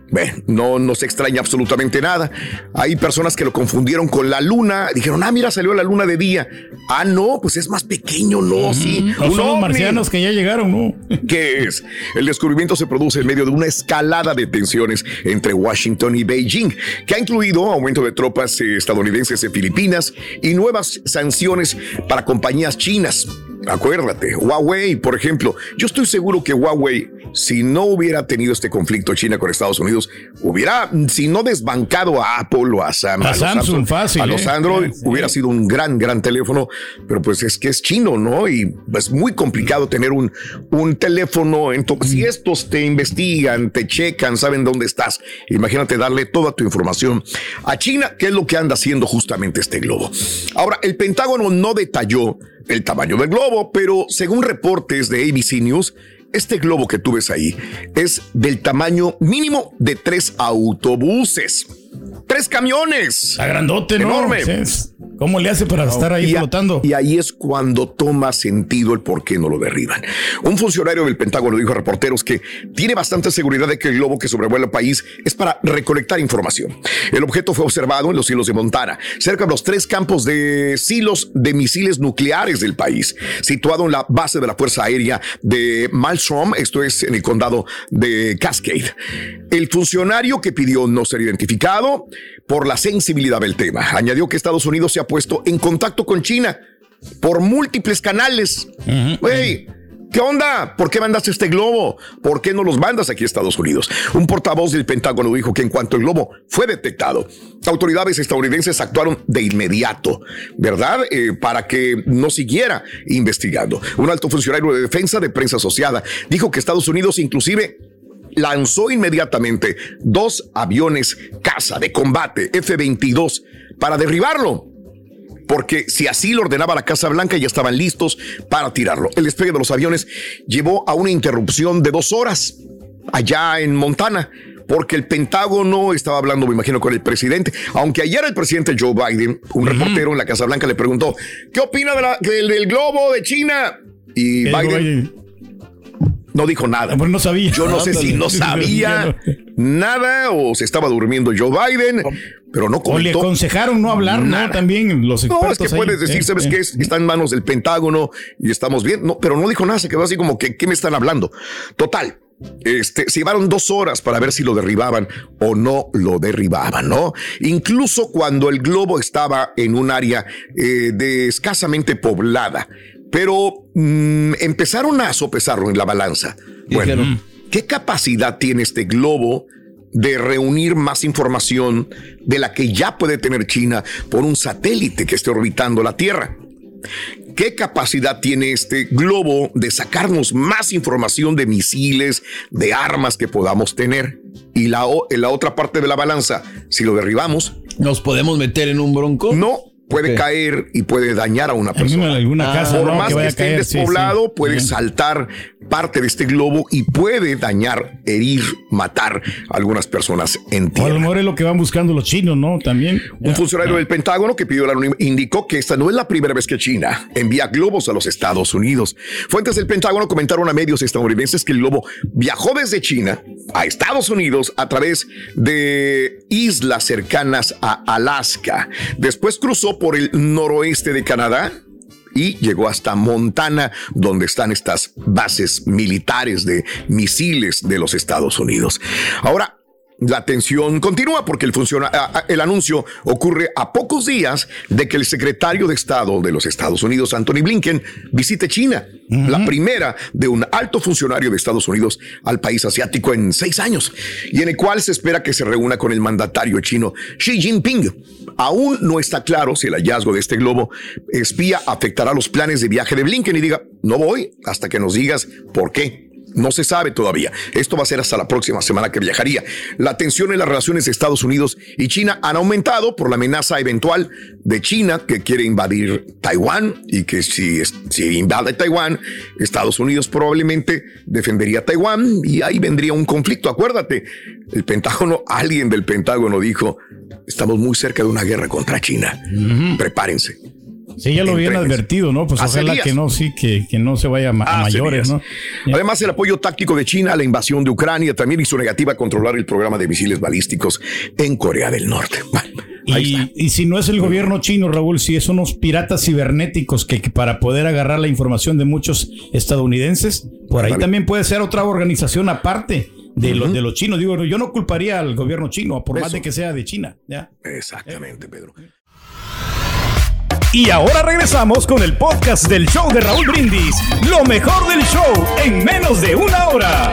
Bueno, no nos extraña absolutamente nada. Hay personas que lo confundieron con la luna. Dijeron, ah, mira, salió la luna de día. Ah, no, pues es más pequeño, ¿no? Sí. No son los marcianos que ya llegaron, ¿no? ¿Qué es? El descubrimiento se produce en medio de una escalada de tensiones entre Washington y Beijing, que ha incluido aumento de tropas estadounidenses en Filipinas y nuevas sanciones para compañías chinas. Acuérdate, Huawei, por ejemplo. Yo estoy seguro que Huawei, si no hubiera tenido este conflicto China con Estados Unidos, hubiera, si no desbancado a Apple o a, Sam, a, a los Samsung, Samsung, fácil, a los eh. Android, sí. hubiera sido un gran, gran teléfono, pero pues es que es chino, ¿no? Y es muy complicado tener un, un teléfono. Entonces, si estos te investigan, te checan, saben dónde estás, imagínate darle toda tu información a China, que es lo que anda haciendo justamente este globo. Ahora, el Pentágono no detalló el tamaño del globo, pero según reportes de A B C News, este globo que tú ves ahí es del tamaño mínimo de tres autobuses. Tres camiones. Está grandote, ¿no? Enorme. Sí. ¿Cómo le hace para no, estar ahí y flotando? A, y ahí es cuando toma sentido el por qué no lo derriban. Un funcionario del Pentágono dijo a reporteros que tiene bastante seguridad de que el globo que sobrevuela el país es para recolectar información. El objeto fue observado en los silos de Montana, cerca de los tres campos de silos de misiles nucleares del país, situado en la base de la Fuerza Aérea de Malmstrom, esto es en el condado de Cascade. El funcionario, que pidió no ser identificado por la sensibilidad del tema, añadió que Estados Unidos se ha puesto en contacto con China por múltiples canales. Güey, uh-huh. ¿Qué onda? ¿Por qué mandaste este globo? ¿Por qué no los mandas aquí a Estados Unidos? Un portavoz del Pentágono dijo que en cuanto el globo fue detectado, autoridades estadounidenses actuaron de inmediato, ¿verdad? Eh, para que no siguiera investigando. Un alto funcionario de defensa de prensa asociada dijo que Estados Unidos inclusive lanzó inmediatamente dos aviones caza de combate F veintidós para derribarlo, porque si así lo ordenaba la Casa Blanca, ya estaban listos para tirarlo. El despegue de los aviones llevó a una interrupción de dos horas allá en Montana, porque el Pentágono estaba hablando, me imagino, con el presidente. Aunque ayer el presidente Joe Biden, un uh-huh. reportero en la Casa Blanca, le preguntó, ¿qué opina de la, del, del globo de China? Y Biden no dijo nada. Pero no sabía. Yo no sé si no sabía nada o se estaba durmiendo Joe Biden, pero no comentó. O le aconsejaron no hablar, nada. ¿No? También los expertos. No, es que puedes decir, eh, ¿sabes eh, qué? Es, está en manos del Pentágono y estamos bien. No, pero no dijo nada, se quedó así como que, ¿qué me están hablando? Total. Este, se llevaron dos horas para ver si lo derribaban o no lo derribaban, ¿no? Incluso cuando el globo estaba en un área eh, de escasamente poblada. Pero mmm, empezaron a sopesarlo en la balanza. Bueno, dijeron, ¿qué capacidad tiene este globo de reunir más información de la que ya puede tener China por un satélite que esté orbitando la Tierra? ¿Qué capacidad tiene este globo de sacarnos más información de misiles, de armas que podamos tener? Y la, en la otra parte de la balanza, si lo derribamos, ¿nos podemos meter en un bronco? No. Puede okay. caer y puede dañar a una persona. Alguna, alguna casa, Por no, más que, que esté caer, despoblado, sí, sí. puede sí. saltar parte de este globo y puede dañar, herir, matar a algunas personas en tierra. O a lo mejor es lo que van buscando los chinos, ¿no? También. Un funcionario ya. del Pentágono que pidió el anonimato indicó que esta no es la primera vez que China envía globos a los Estados Unidos. Fuentes del Pentágono comentaron a medios estadounidenses que el globo viajó desde China a Estados Unidos a través de islas cercanas a Alaska. Después cruzó por el noroeste de Canadá y llegó hasta Montana, donde están estas bases militares de misiles de los Estados Unidos. Ahora, la tensión continúa porque el, funciona, el anuncio ocurre a pocos días de que el secretario de Estado de los Estados Unidos, Anthony Blinken, visite China, uh-huh. la primera de un alto funcionario de Estados Unidos al país asiático en seis años, y en el cual se espera que se reúna con el mandatario chino Xi Jinping. Aún no está claro si el hallazgo de este globo espía afectará los planes de viaje de Blinken y diga, no voy hasta que nos digas por qué. No se sabe todavía. Esto va a ser hasta la próxima semana que viajaría. La tensión en las relaciones de Estados Unidos y China han aumentado por la amenaza eventual de China que quiere invadir Taiwán y que si, si invade Taiwán, Estados Unidos probablemente defendería Taiwán y ahí vendría un conflicto. Acuérdate, el Pentágono, alguien del Pentágono dijo, estamos muy cerca de una guerra contra China. Uh-huh. Prepárense. Sí, ya lo habían advertido, ¿no? Pues Hace ojalá días. que no, sí, que, que no se vaya a, ma- a Hace mayores, días. ¿no? Además, el apoyo táctico de China a la invasión de Ucrania también y su negativa a controlar el programa de misiles balísticos en Corea del Norte. Bueno, Y, y si no es el gobierno chino, Raúl, si es unos piratas cibernéticos que, que para poder agarrar la información de muchos estadounidenses, por ahí Vale. también puede ser otra organización aparte de, los de los chinos. Digo, yo no culparía al gobierno chino, por más Eso. de que sea de China. ¿ya? Exactamente, Pedro. Y ahora regresamos con el podcast del show de Raúl Brindis. Lo mejor del show en menos de una hora.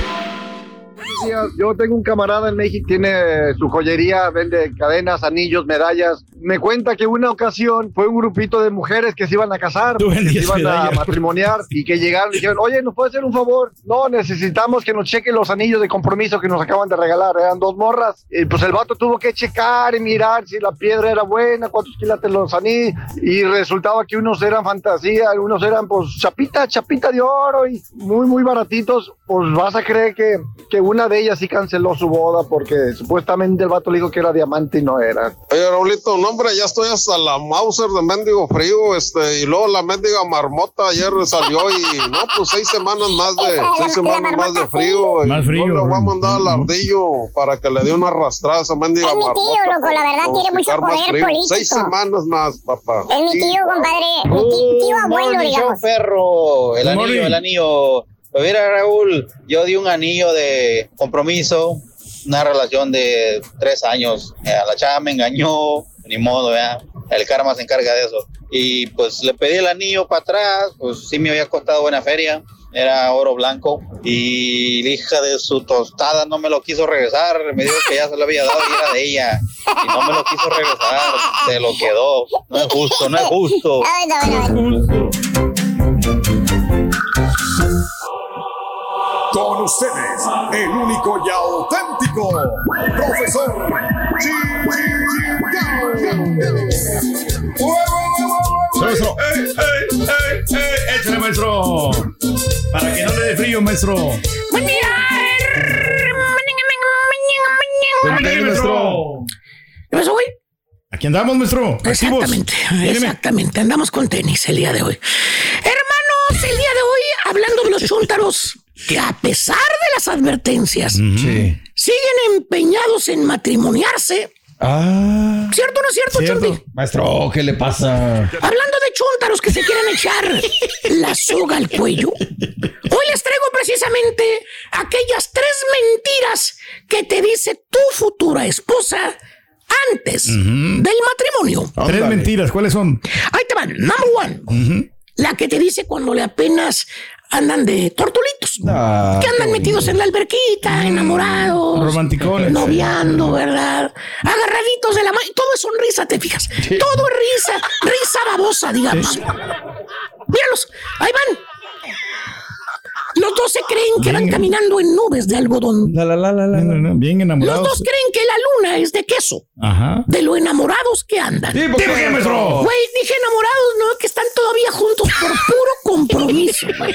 Yo tengo un camarada en México, tiene su joyería, vende cadenas, anillos, medallas. Me cuenta que una ocasión fue un grupito de mujeres que se iban a casar, Tú que se vendías iban a medallas. matrimoniar y que llegaron y dijeron, oye, ¿nos puede hacer un favor? No, necesitamos que nos chequen los anillos de compromiso que nos acaban de regalar. Eran dos morras. Y pues el vato tuvo que checar y mirar si la piedra era buena, cuántos quilates los anillos. Y resultaba que unos eran fantasía, unos eran pues chapita, chapita de oro y muy, muy baratitos. Pues vas a creer que, que una de ellas sí canceló su boda porque supuestamente el vato le dijo que era diamante y no era. Oye, Raulito, no, hombre, ya estoy hasta la Mauser de mendigo frío, este, y luego la mendiga marmota ayer salió y, no, pues seis semanas más de, seis semanas más de frío. Más y frío, yo le voy a güey. mandar al ardillo para que le dé una arrastrada a esa mendiga Es mi tío, marmota. loco, la verdad, para tiene mucho ficar más poder frío. político. Seis semanas más, papá. Es mi tío, compadre. Mi tío, tío abuelo, Morning, digamos. show, perro. El Good anillo, morning. el anillo. Pues mira, Raúl, yo di un anillo de compromiso, una relación de tres años. Eh, La chava me engañó, ni modo, ya. El karma se encarga de eso. Y pues le pedí el anillo para atrás, pues sí me había costado buena feria. Era oro blanco y la hija de su tostada no me lo quiso regresar. Me dijo que ya se lo había dado y era de ella. Y no me lo quiso regresar. Se lo quedó. No es justo, no es justo. Ay, no, no, no. Con ustedes, el único y auténtico profesor Maestro. Échale, maestro. Para que no le dé frío, maestro. Buen día. Ándale, maestro. ¿Qué pasó, güey? Aquí andamos, maestro. Activos. Exactamente, Dígame. exactamente. Andamos con tenis el día de hoy. Hermanos, el día de hoy, hablando de los chúntaros, que a pesar de las advertencias, Sí. siguen empeñados en matrimoniarse. Ah. ¿Cierto o no es cierto, Charlie? Maestro, ¿qué le pasa? Hablando de chúntaros que se quieren echar la soga al cuello, hoy les traigo precisamente aquellas tres mentiras que te dice tu futura esposa antes del matrimonio. Tres Ándale. mentiras, ¿cuáles son? Ahí te van. Number one. Ujú. La que te dice cuando le apenas andan de tortulitos. Ah, que andan metidos en la alberquita, enamorados. Romanticones. Noviando, ¿verdad? Agarraditos de la mano. Todo es sonrisa, ¿te fijas? Todo es risa. Risa babosa, digamos. Míralos. Ahí van. Los dos se creen que van caminando en nubes de algodón. La, la, la, la, la. No, no, no, bien Los enamorados. dos creen que la luna es de queso. Ajá. De lo enamorados que andan. Sí, ¿por qué, ¿Por qué, maestro? Güey, dije enamorados, ¿no? Que están todavía juntos por puro compromiso, güey.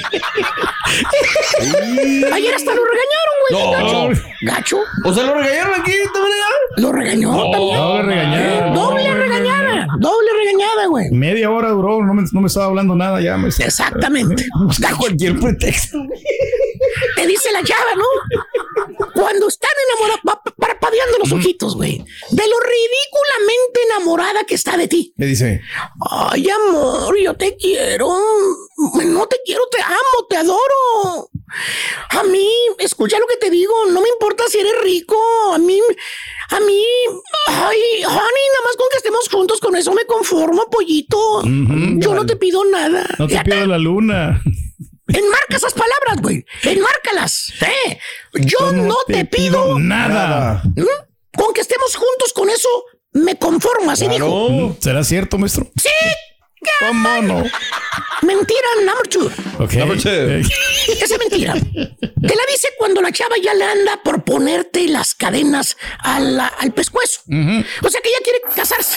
Ayer hasta lo regañaron, güey. No. Gacho. Gacho. O sea, lo regañaron aquí, ¿te regañaron? Lo regañó también. doble regañada. Doble regañada. Doble regañada, güey. Media hora duró, no me, no me estaba hablando nada ya, maestro. Exactamente. Busca cualquier pretexto. Te dice la chava, ¿no? Cuando están enamorados, va parpadeando los ojitos, güey. De lo ridículamente enamorada que está de ti. Me dice. Ay, amor, yo te quiero. No te quiero, te amo, te adoro. A mí, escucha lo que te digo, no me importa si eres rico. A mí, a mí, ay, honey, nada más con que estemos juntos, con eso me conformo, pollito. Ujú, Yo no vale. te pido nada. No te Fíjate. pido la luna. Enmarca esas palabras, güey. Enmárcalas. ¿Eh? Yo no, te, pido, nada. ¿Mm? Con que estemos juntos, con eso me conformo, así dijo. Mm, ¿Será cierto, maestro? Sí. ¿Cómo no? Mentira number two. Ok. Number two. Eh, Esa es mentira. Te la dice cuando la chava ya le anda por ponerte las cadenas a la- al pescuezo. ujú. O sea que ella quiere casarse.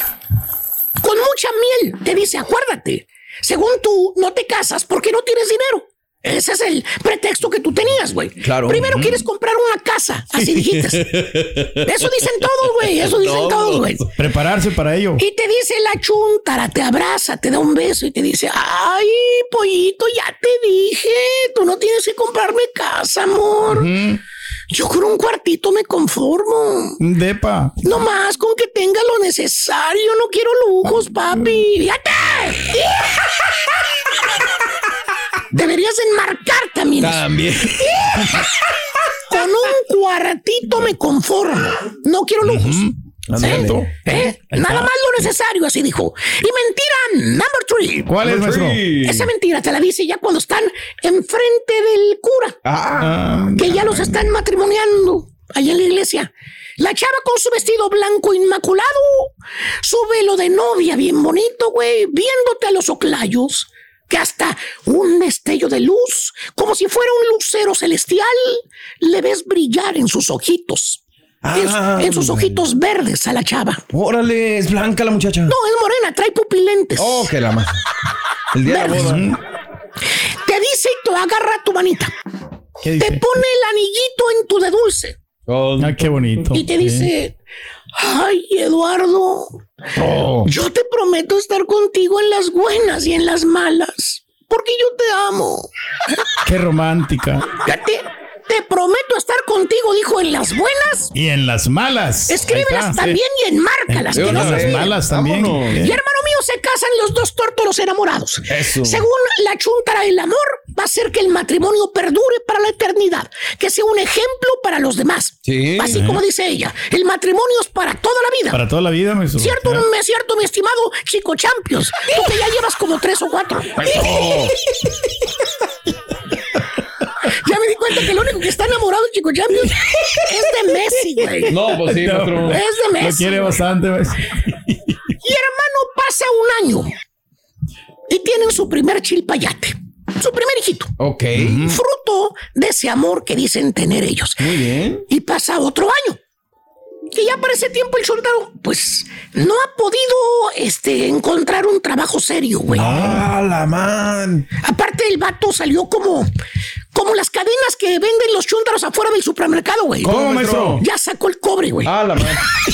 Con mucha miel. Te dice, acuérdate. Según tú, no te casas porque no tienes dinero. Ese es el pretexto que tú tenías, güey. Claro. Primero quieres comprar una casa, así dijiste. Eso dicen todos, güey. Eso dicen No, todos, güey. Prepararse para ello. Y te dice la chuntara, te abraza, te da un beso y te dice, ay, pollito, ya te dije, tú no tienes que comprarme casa, amor. Uh-huh. Yo con un cuartito me conformo. Depa. No más con que tenga lo necesario, no quiero lujos, papi. ¡Fíjate! Deberías enmarcar también. También. Con un cuartito me conformo. No quiero lujos. Uh-huh. ¿Sí? ¿Eh? Nada más lo necesario, así dijo. Y mentira number three. ¿Cuál es, maestro? Esa mentira te la dice ya cuando están enfrente del cura. Ah, que ya los están matrimoniando allá en la iglesia. La chava con su vestido blanco inmaculado, su velo de novia bien bonito, güey, viéndote a los oclayos, que hasta un destello de luz, como si fuera un lucero celestial, le ves brillar en sus ojitos. Ah, en, en sus ojitos verdes a la chava. Órale, es blanca la muchacha. No, es morena, trae pupilentes. Oh, que la más. El día de la boda. Te dice y te agarra tu manita. ¿Qué dice? Te pone el anillito en tu de dulce. Oh, ah, qué bonito. Y te dice, ay, Eduardo, oh. yo te prometo estar contigo en las buenas y en las malas, porque yo te amo. Qué romántica. Fíjate. Te prometo estar contigo, dijo, en las buenas y en las malas. Escríbelas está, también sí. y enmárcalas. En que no las sé. malas también. Vámonos. Y hermano mío, se casan los dos tórtolos enamorados. Eso. Según la chuntara, el amor va a hacer que el matrimonio perdure para la eternidad, que sea un ejemplo para los demás. Sí. Así uh-huh. como dice ella, el matrimonio es para toda la vida. Para toda la vida, mi Cierto, ¿eh? me cierto, mi estimado Chico Champions. Tú que ya llevas como tres o cuatro. Oh. Ya me di cuenta que el único que está enamorado de Chico Champions es de Messi, güey. No, pues sí, no, es de Messi. Lo quiere bastante, güey. Y hermano, pasa un año y tienen su primer chilpayate, su primer hijito. Ok. Fruto de ese amor que dicen tener ellos. Muy bien. Y pasa otro año. Que ya para ese tiempo el soldado, pues, no ha podido este, encontrar un trabajo serio, güey. ¡Ah, la man! Aparte, el vato salió como, como las cadenas que venden los chúntaros afuera del supermercado, güey. ¿Cómo, maestro? Ya sacó el cobre, güey. ¡Ah, la man!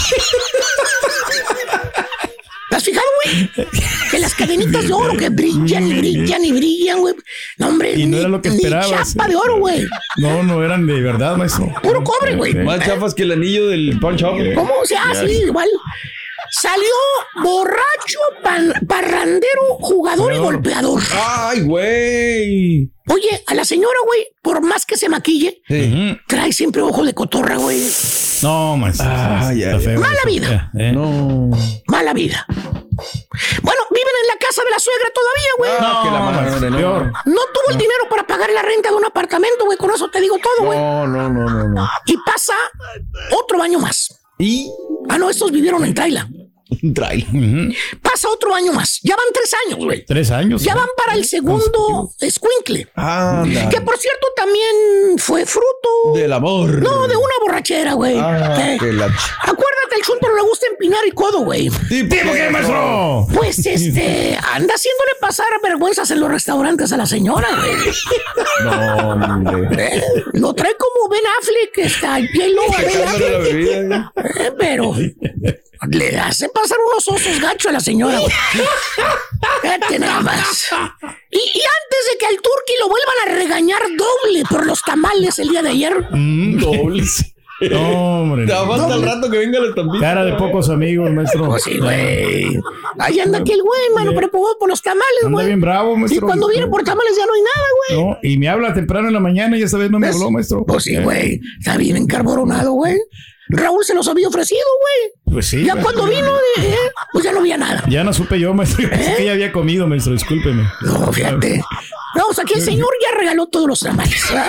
¿Te has fijado, güey? Que las cadenitas de oro que brillan y brillan y brillan, güey. No, hombre, y no ni, era lo que ni esperabas. chapa de oro, güey. No, no eran de verdad, maestro. Puro cobre, güey. Más chafas que el anillo del punch up. ¿Cómo? O sea, sí, igual. Salió borracho, pan, parrandero, jugador y golpeador. ¡Ay, güey! Oye, a la señora, güey, por más que se maquille, sí. trae siempre ojo de cotorra, güey. No, maestro. Ah, ya, feo, Mala eso. vida. Eh. No. Mala vida. Bueno, viven en la casa de la suegra todavía, güey. Ah, No, que la madre, no. peor. No tuvo el dinero para pagar la renta de un apartamento, güey. Con eso te digo todo, güey. No, no, no, no, no. Y pasa otro año más. ¿Y? Ah, no, estos vivieron en Traila. Traila. Uh-huh. Pasa otro año más. Ya van tres años, güey. Tres años. Ya van para el segundo escuincle. Ah, que por cierto también fue fruto del amor. No, de una borrachera, güey. Ah, eh. que la... Acuérdate, el chúntaro le gusta empinar el codo, güey. ¿Sí, ¿Por qué, maestro? Pues este, anda haciéndole pasar vergüenzas en los restaurantes a la señora, güey. No, hombre. Eh, lo trae como Ben Affleck, que está hielo a Ben Affleck. Eh, pero le hace pasar unos osos gachos a la señora, güey. Fíjate nada más. Y, y antes de que al Turqui lo vuelvan a regañar doble por los tamales el día de ayer. Mm, dobles. No, hombre. Te falta no. el rato que venga la estampita. Cara de pocos amigos, maestro. Pues sí, güey. Ahí anda aquí el güey, mano, preocupado por los tamales, güey. Anda bien bravo, maestro. Y cuando viene por tamales ya no hay nada, güey. No, y me habla temprano en la mañana y esta vez no me habló, maestro. Pues sí, güey. Está bien encarboronado, güey. Raúl se los había ofrecido, güey. Pues sí. Ya maestro. cuando vino, de, eh, pues ya no había nada. Ya no supe yo, maestro. Pensé ¿Eh? que ya había comido, maestro. Discúlpeme. No, fíjate. No, o sea, aquí el señor ya regaló todos los tamales, ¿verdad?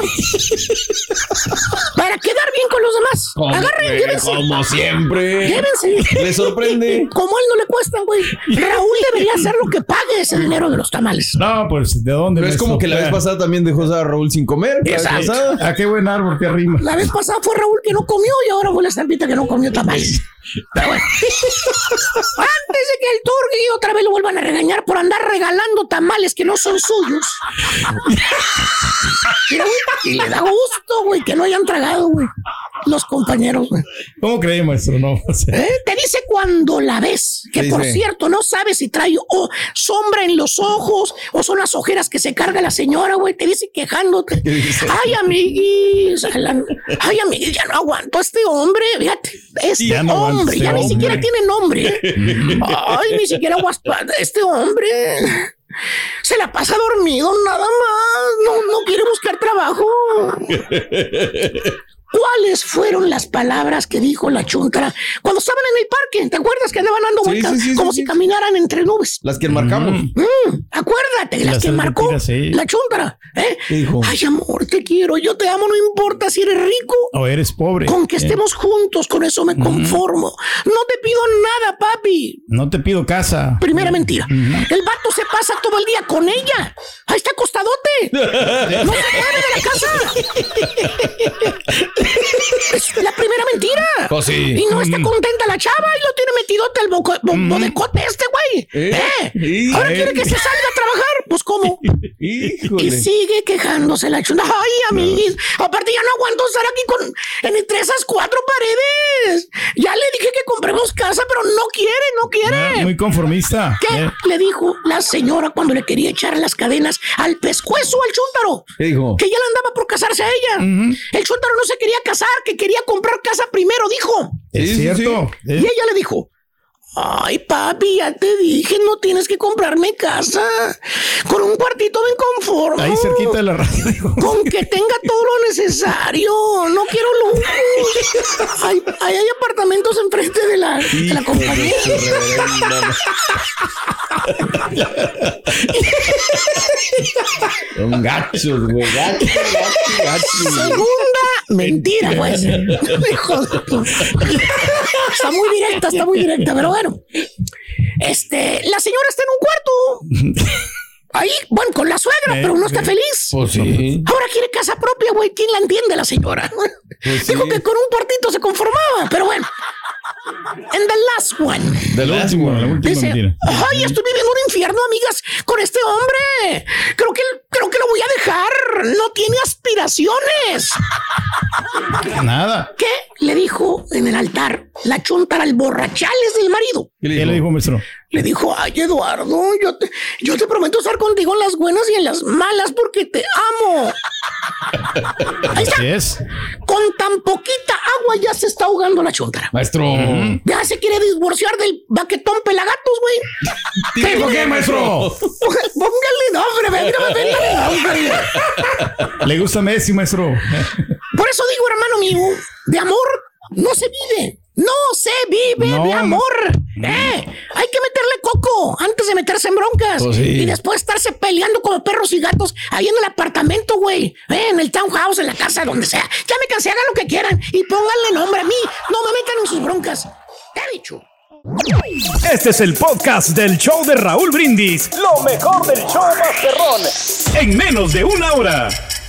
Para quedar bien con los demás. Como, Agarren, llévense. Como siempre. Llévense. Le sorprende. Como a él no le cuestan, güey. Raúl debería hacer lo que pague ese dinero de los tamales. No, pues, ¿de dónde? Pero es como que la vez pasada también dejó a Raúl sin comer. Exacto. Ah, qué buen árbol, qué arrima. La vez pasada fue Raúl que no comió y ahora fue la estampita que no comió tamales. Pero bueno. Antes de que el Turgui otra vez lo vuelvan a regañar por andar regalando tamales que no son suyos, Mira, güey, y le da gusto, güey, que no hayan tragado, güey. Los compañeros, güey. ¿Cómo crees, maestro? No, o sea. ¿Eh? Te dice cuando la ves, que por cierto, no sabes si trae o sombra en los ojos o son las ojeras que se carga la señora, güey. Te dice quejándote. Ay, amiguis, ay, amiguis, ya no aguanto a este hombre. Fíjate, este ya no hombre, ya hombre. Ni siquiera tiene nombre. ¿Eh? Ay, ni siquiera aguanta este hombre. Se la pasa dormido nada más. No, no quiere buscar trabajo. ¿Cuáles fueron las palabras que dijo la chuntara cuando estaban en el parque? ¿Te acuerdas que andaban dando vueltas sí, sí, sí, como sí, si sí. caminaran entre nubes? Las que marcamos. Mm, acuérdate, las, las que marcó mentira, sí. la chuntara. ¿Eh? Ay, amor, te quiero, yo te amo, no importa si eres rico o eres pobre. Con que estemos eh. juntos, con eso me conformo. Mm. No te pido nada, papi. No te pido casa. Primera mentira. Mm. El vato se pasa todo el día con ella. Ahí está acostadote. No se mueve de la casa. Es la primera mentira. Oh, sí. Y no está contenta la chava y lo tiene metidote al boco, bo, mm. bodecote este, güey. ¿Eh? ¿Eh? Ahora Ay. quiere que se salga a trabajar. Pues, ¿cómo? Híjole. Y sigue quejándose la chunda. Ay, amiguis. No. Aparte, ya no aguanto estar aquí con entre esas cuatro paredes. Ya le dije que compremos casa, pero no quiere, no quiere. No, muy conformista. ¿Qué? Eh. Le dijo la señora cuando le quería echar las cadenas al pescuezo al chúntaro. ¿Qué dijo? Que ya le andaba por casarse a ella. Uh-huh. El chúntaro no se quería casar, que quería comprar casa primero, dijo. Es sí, cierto. Sí. Y ella le dijo, ay, papi, ya te dije, no tienes que comprarme casa. Con un cuartito me conformo. Ahí cerquita de la radio. Con que tenga todo lo necesario. No quiero lujos. Hay, hay, hay apartamentos enfrente de la, de la compañía. Son gachos, güey. Gachos, gachos, gachos. Segunda mentira, pues. Hijo de tu... Está muy directa, está muy directa, pero bueno. Este, la señora está en un cuarto. Ahí, bueno, con la suegra, eh, pero no está eh, feliz. Pues sí. Ahora quiere casa propia, güey. ¿Quién la entiende, la señora? Pues Dijo sí. que con un cuartito se conformaba, pero bueno. En the last one. The last one, la última dice, mentira. ay, estoy viviendo un infierno, amigas, con este hombre. Creo que, creo que lo voy a dejar. No tiene aspiraciones. Nada. ¿Qué le dijo en el altar la chuntara al borrachales del marido? ¿Qué le dijo, ¿Qué le dijo maestro? Le dijo, ay, Eduardo, yo te, yo te prometo estar contigo en las buenas y en las malas porque te amo. Ahí está. Así es. Con tan poquita agua ya se está ahogando la chuntara. Maestro. Uh-huh. Ya se quiere divorciar del baquetón pelagatos, güey. ¿Qué, ¿Qué, maestro? Póngale nombre, venga, nombre. Le gusta Messi, maestro. Por eso digo, hermano mío, de amor no se vive. No se vive no. de amor. Mm. Eh, hay que meterle coco antes de meterse en broncas. Pues sí. Y después estarse peleando como perros y gatos ahí en el apartamento, güey. Eh, en el townhouse, en la casa, donde sea. Ya me cansé, hagan lo que quieran. Y pónganle nombre a mí. No me metan en sus broncas. Te he dicho. Este es el podcast del show de Raúl Brindis. Lo mejor del show Masterrón. En menos de una hora.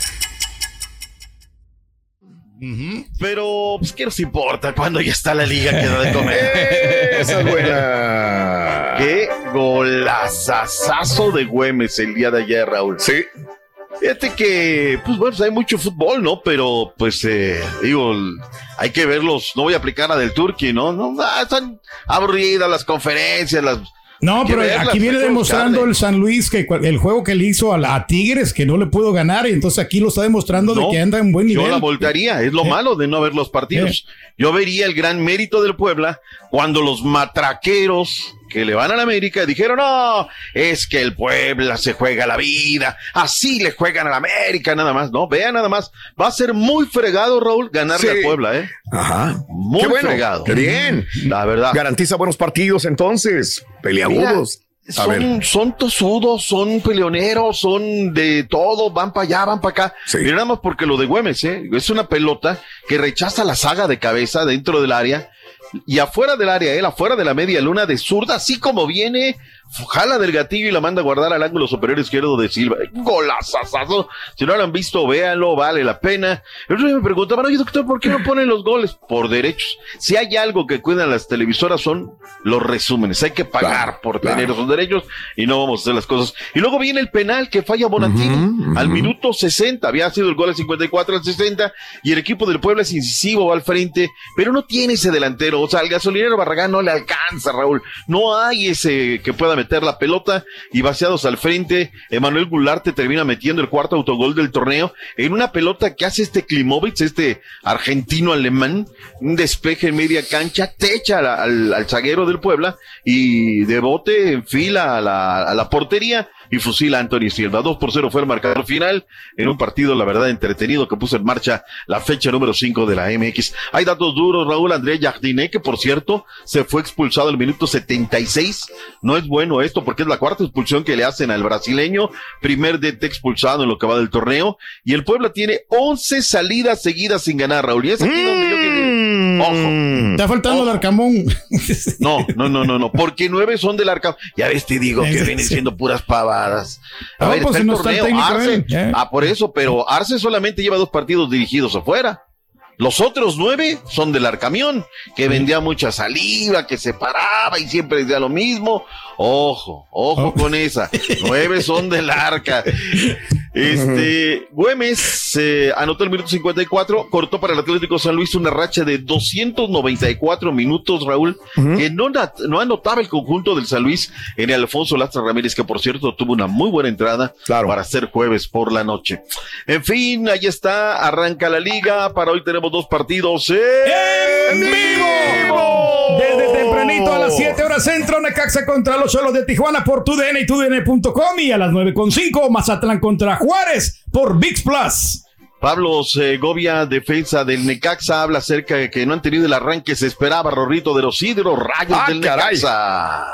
Uh-huh. Pero, pues, ¿qué nos importa cuando ya está la liga que da de comer? Esa es buena. Qué golazazazo de Güemes el día de ayer, Raúl. Sí. Fíjate que, pues bueno, hay mucho fútbol, ¿no? Pero, pues, eh, digo, hay que verlos. No voy a aplicar la del Turqui, ¿no? No, están aburridas las conferencias, las... No, pero verlas, aquí viene demostrando buscarle. El San Luis que el juego que le hizo a, la, a Tigres, que no le pudo ganar, y entonces aquí lo está demostrando no, de que anda en buen nivel. Yo la voltearía, es lo eh. malo de no ver los partidos. Eh. Yo vería el gran mérito del Puebla cuando los matraqueros que le van a la América dijeron, no, es que el Puebla se juega la vida, así le juegan a la América, nada más, no, vean nada más, va a ser muy fregado, Raúl, ganarle sí. a Puebla, ¿eh? Ajá. Muy Qué bueno. fregado. Qué bien. La verdad. Garantiza buenos partidos entonces, peleagudos. Mira, son, son tosudos, son peleoneros, son de todo, van para allá, van para acá. Sí. Mira nada más porque lo de Güemes, ¿eh? Es una pelota que rechaza la saga de cabeza dentro del área. Y afuera del área, él, afuera de la media luna de zurda, así como viene, jala del gatillo y la manda a guardar al ángulo superior izquierdo de Silva. Golazazazo. Si no lo han visto, véanlo, vale la pena. El otro día me preguntaban, oye doctor, ¿por qué no ponen los goles? Por derechos. Si hay algo que cuidan las televisoras son los resúmenes. Hay que pagar claro, por claro. tener esos derechos y no vamos a hacer las cosas. Y luego viene el penal que falla Bonatini uh-huh, uh-huh. al minuto sesenta. Había sido el gol al cincuenta y cuatro al sesenta y el equipo del Puebla es incisivo, va al frente, pero no tiene ese delantero. O sea, al gasolinero Barragán no le alcanza, Raúl. No hay ese que pueda meter la pelota y vaciados al frente. Emanuel Gularte termina metiendo el cuarto autogol del torneo en una pelota que hace este Klimovic, este argentino alemán, un despeje en media cancha, techa al, al, al zaguero del Puebla y de bote enfila a la, a la portería y fusila a Anthony Silva. dos por cero fue el marcador final en un partido, la verdad, entretenido que puso en marcha la fecha número cinco de la M X. Hay datos duros, Raúl. André Jardiné, que por cierto se fue expulsado al minuto setenta y seis. No es bueno esto porque es la cuarta expulsión que le hacen al brasileño. Primer D T expulsado en lo que va del torneo. Y el Puebla tiene once salidas seguidas sin ganar, Raúl. Y es aquí mm. donde yo quiero... Ojo. Está faltando Ojo. el Arcamón. No, no, no, no, no. Porque nueve son del Arcamón. Ya ves, te digo que vienen siendo puras pavadas. A no, ver, pues está el no torneo, está el Arce. ¿eh? Ah, por eso, pero Arce solamente lleva dos partidos dirigidos afuera. Los otros nueve son del Arcamión, que vendía mucha saliva, que se paraba y siempre decía lo mismo. Ojo, ojo oh. con esa. Nueve son del Arca. Este, Güemes eh, anotó el minuto cincuenta y cuatro, cortó para el Atlético San Luis una racha de doscientos noventa y cuatro minutos, Raúl, uh-huh. que no, no anotaba el conjunto del San Luis en el Alfonso Lastra Ramírez, que por cierto tuvo una muy buena entrada claro. para ser jueves por la noche. En fin, ahí está, arranca la liga. Para hoy tenemos dos partidos en, ¡En vivo. Desde tempranito a las siete horas centro, Necaxa contra los Xolos de Tijuana por tu D N y tu D N punto com, y a las nueve con cinco Mazatlán contra Juárez por ViX Plus. Pablo Segovia, defensa del Necaxa, habla acerca de que no han tenido el arranque que se esperaba. Rorrito de los Hidros Rayos ah, del caray. Necaxa.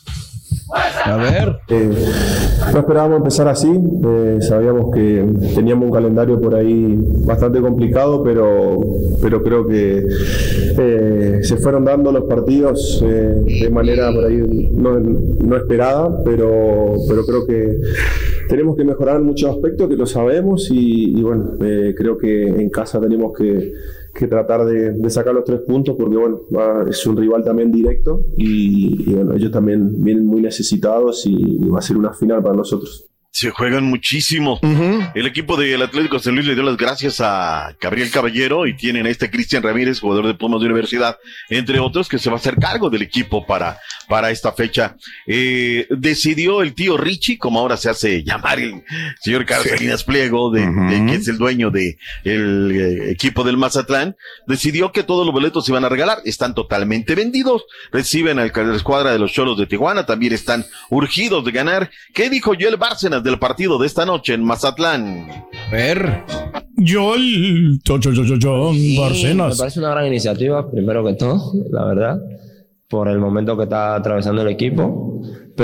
A ver. Eh, no esperábamos empezar así, eh, sabíamos que teníamos un calendario por ahí bastante complicado, pero, pero creo que eh, se fueron dando los partidos eh, de manera por ahí no, no esperada, pero, pero creo que tenemos que mejorar en muchos aspectos, que lo sabemos, y, y bueno, eh, creo que en casa tenemos que que tratar de, de sacar los tres puntos, porque bueno, va, es un rival también directo y, y bueno, ellos también vienen muy necesitados y, y va a ser una final para nosotros. Se juegan muchísimo. Uh-huh. El equipo del Atlético San Luis le dio las gracias a Gabriel Caballero y tienen a este Cristian Ramírez, jugador de Pumas de Universidad, entre otros, que se va a hacer cargo del equipo para, para esta fecha. Eh, decidió el tío Richie, como ahora se hace llamar el señor Carlos Salinas Pliego, de, uh-huh. de, que es el dueño del de eh, equipo del Mazatlán, decidió que todos los boletos se iban a regalar. Están totalmente vendidos. Reciben a la escuadra de los Xolos de Tijuana, también están urgidos de ganar. ¿Qué dijo Joel Bárcenas del partido de esta noche en Mazatlán? A ver. Joel sí, Bárcenas. Me parece una gran iniciativa, primero que todo, la verdad, por el momento que está atravesando el equipo.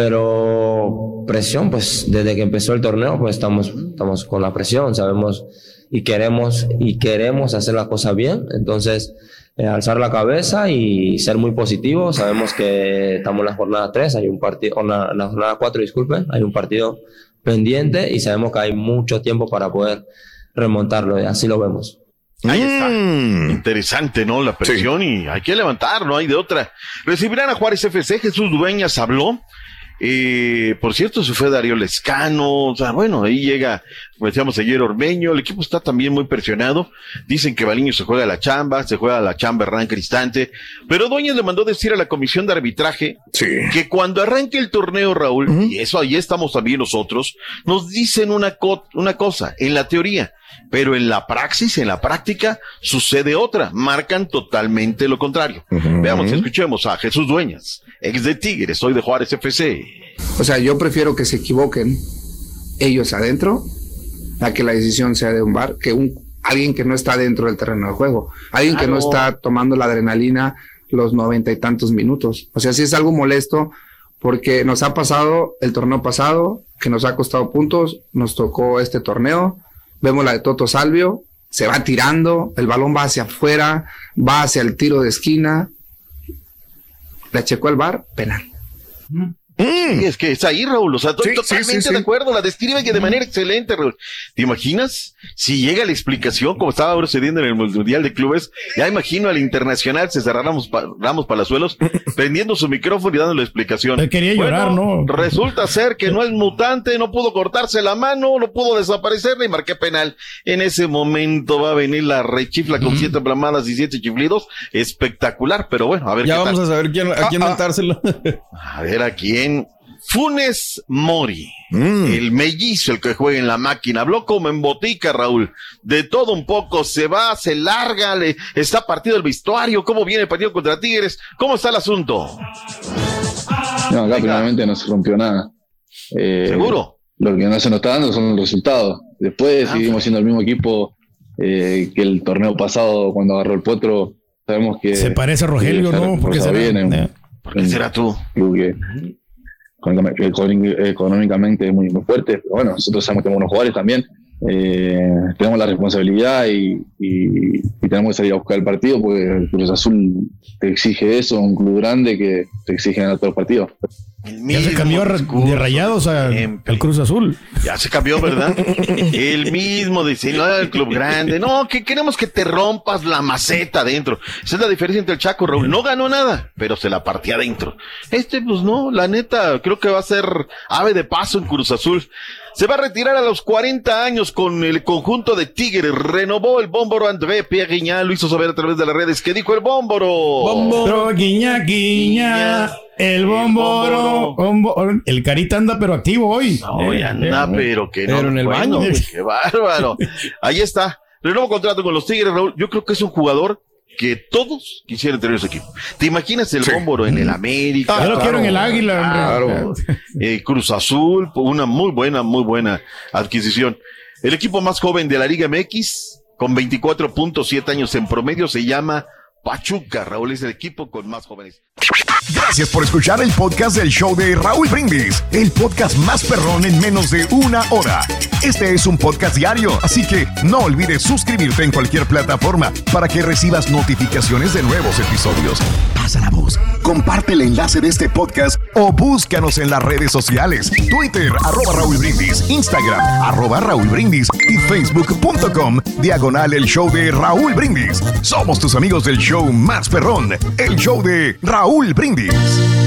Pero presión, pues desde que empezó el torneo, pues estamos, estamos con la presión, sabemos y queremos y queremos hacer las cosas bien. Entonces, eh, alzar la cabeza y ser muy positivos. Sabemos que estamos en la jornada tres, hay un partido, en la, en la jornada cuatro, disculpen, hay un partido pendiente y sabemos que hay mucho tiempo para poder remontarlo, y así lo vemos. Ahí está. Mm. Interesante, ¿no? La presión sí. Y hay que levantar, no hay de otra. Recibirán a Juárez F C. Jesús Dueñas habló. Eh, por cierto, se fue Darío Lescano, o sea, bueno, ahí llega, como decíamos ayer, Ormeño. El equipo está también muy presionado. Dicen que Baliño se juega la chamba, se juega la chamba Hernán Cristante, pero Dueñas le mandó decir a la comisión de arbitraje sí. que cuando arranque el torneo, Raúl, uh-huh. y eso ahí estamos también nosotros, nos dicen una, co- una cosa, en la teoría, pero en la praxis, en la práctica, sucede otra, marcan totalmente lo contrario. Uh-huh. Veamos, escuchemos a Jesús Dueñas, ex de Tigres, soy de Juárez F C. O sea, yo prefiero que se equivoquen ellos adentro a que la decisión sea de un V A R, que un alguien que no está dentro del terreno de juego, alguien claro. que no está tomando la adrenalina los noventa y tantos minutos. O sea, sí es algo molesto porque nos ha pasado el torneo pasado, que nos ha costado puntos, nos tocó este torneo, vemos la de Toto Salvio, se va tirando, el balón va hacia afuera, va hacia el tiro de esquina, la checó el V A R, penal. Mm. Sí, es que es ahí, Raúl. O sea, estoy Sí, totalmente sí, sí, de sí. acuerdo. La describe que de manera excelente, Raúl. ¿Te imaginas? Si llega la explicación, como estaba sucediendo en el Mundial de Clubes, ya imagino al Internacional César Ramos, Ramos Palazuelos prendiendo su micrófono y dando la explicación. Él quería llorar, Bueno, ¿no? Resulta ser que no es mutante, no pudo cortarse la mano, no pudo desaparecerla y marqué penal. En ese momento va a venir la rechifla con siete blamadas y siete chiflidos. Espectacular, pero bueno, a ver Ya qué vamos tal. a saber quién, a quién Ah, ah. mentárselo. A ver a quién. Funes Mori, el mellizo, el que juega en la máquina, habló como en botica, Raúl, de todo un poco, se va, se larga, le está partido el vestuario, cómo viene el partido contra Tigres, cómo está el asunto. No, acá primeramente no se rompió nada. Eh, ¿Seguro? Lo que no se nos está dando son los resultados. Después Ah, seguimos siendo el mismo equipo eh, que el torneo pasado cuando agarró el Potro. Sabemos que... Se parece a Rogelio, que se ha ¿no? ¿Por qué reforzado será? bien, Eh. ¿Por qué será tú? Digo que económicamente, económicamente es muy, muy fuerte, pero bueno, nosotros sabemos que tenemos unos jugadores también. Eh, tenemos la responsabilidad y, y, y tenemos que salir a buscar el partido porque el Cruz Azul te exige eso, un club grande que te exige ganar todos los partidos. Ya se cambió de Rayados a- al Cruz Azul. Ya se cambió, ¿verdad? El mismo dice, no, el club grande. No, que queremos que te rompas la maceta adentro. Esa es la diferencia entre el Chaco, Raúl. No ganó nada, pero se la partía adentro. Este, pues no, la neta, creo que va a ser ave de paso en Cruz Azul. Se va a retirar a los cuarenta años con el conjunto de Tigres. Renovó el bómboro André Pierre Guiñá, lo hizo saber a través de las redes. ¿Qué dijo el bómboro? Pero guiña, guiña, el bomboro, bombo- el Carita anda pero activo hoy. No, ya anda, Eh, pero que no. Pero en el Bueno, baño. pues, qué bárbaro. Ahí está. Renuevo contrato con los Tigres, Raúl. Yo creo que es un jugador que todos quisieran tener en su equipo. ¿Te imaginas el bómboro en el América? Ah, yo lo quiero en el Águila, hombre. Claro. Eh, Cruz Azul, una muy buena, muy buena adquisición. El equipo más joven de la Liga M X, con veinticuatro punto siete años en promedio, se llama Pachuca. Raúl es el equipo con más jóvenes. Gracias por escuchar el podcast del show de Raúl Brindis, el podcast más perrón en menos de una hora. Este es un podcast diario, así que no olvides suscribirte en cualquier plataforma para que recibas notificaciones de nuevos episodios. Pasa la voz, comparte el enlace de este podcast o búscanos en las redes sociales, Twitter, arroba Raúl Brindis, Instagram, arroba Raúl Brindis y Facebook.com, diagonal el show de Raúl Brindis. Somos tus amigos del show más perrón, el show de Raúl Brindis.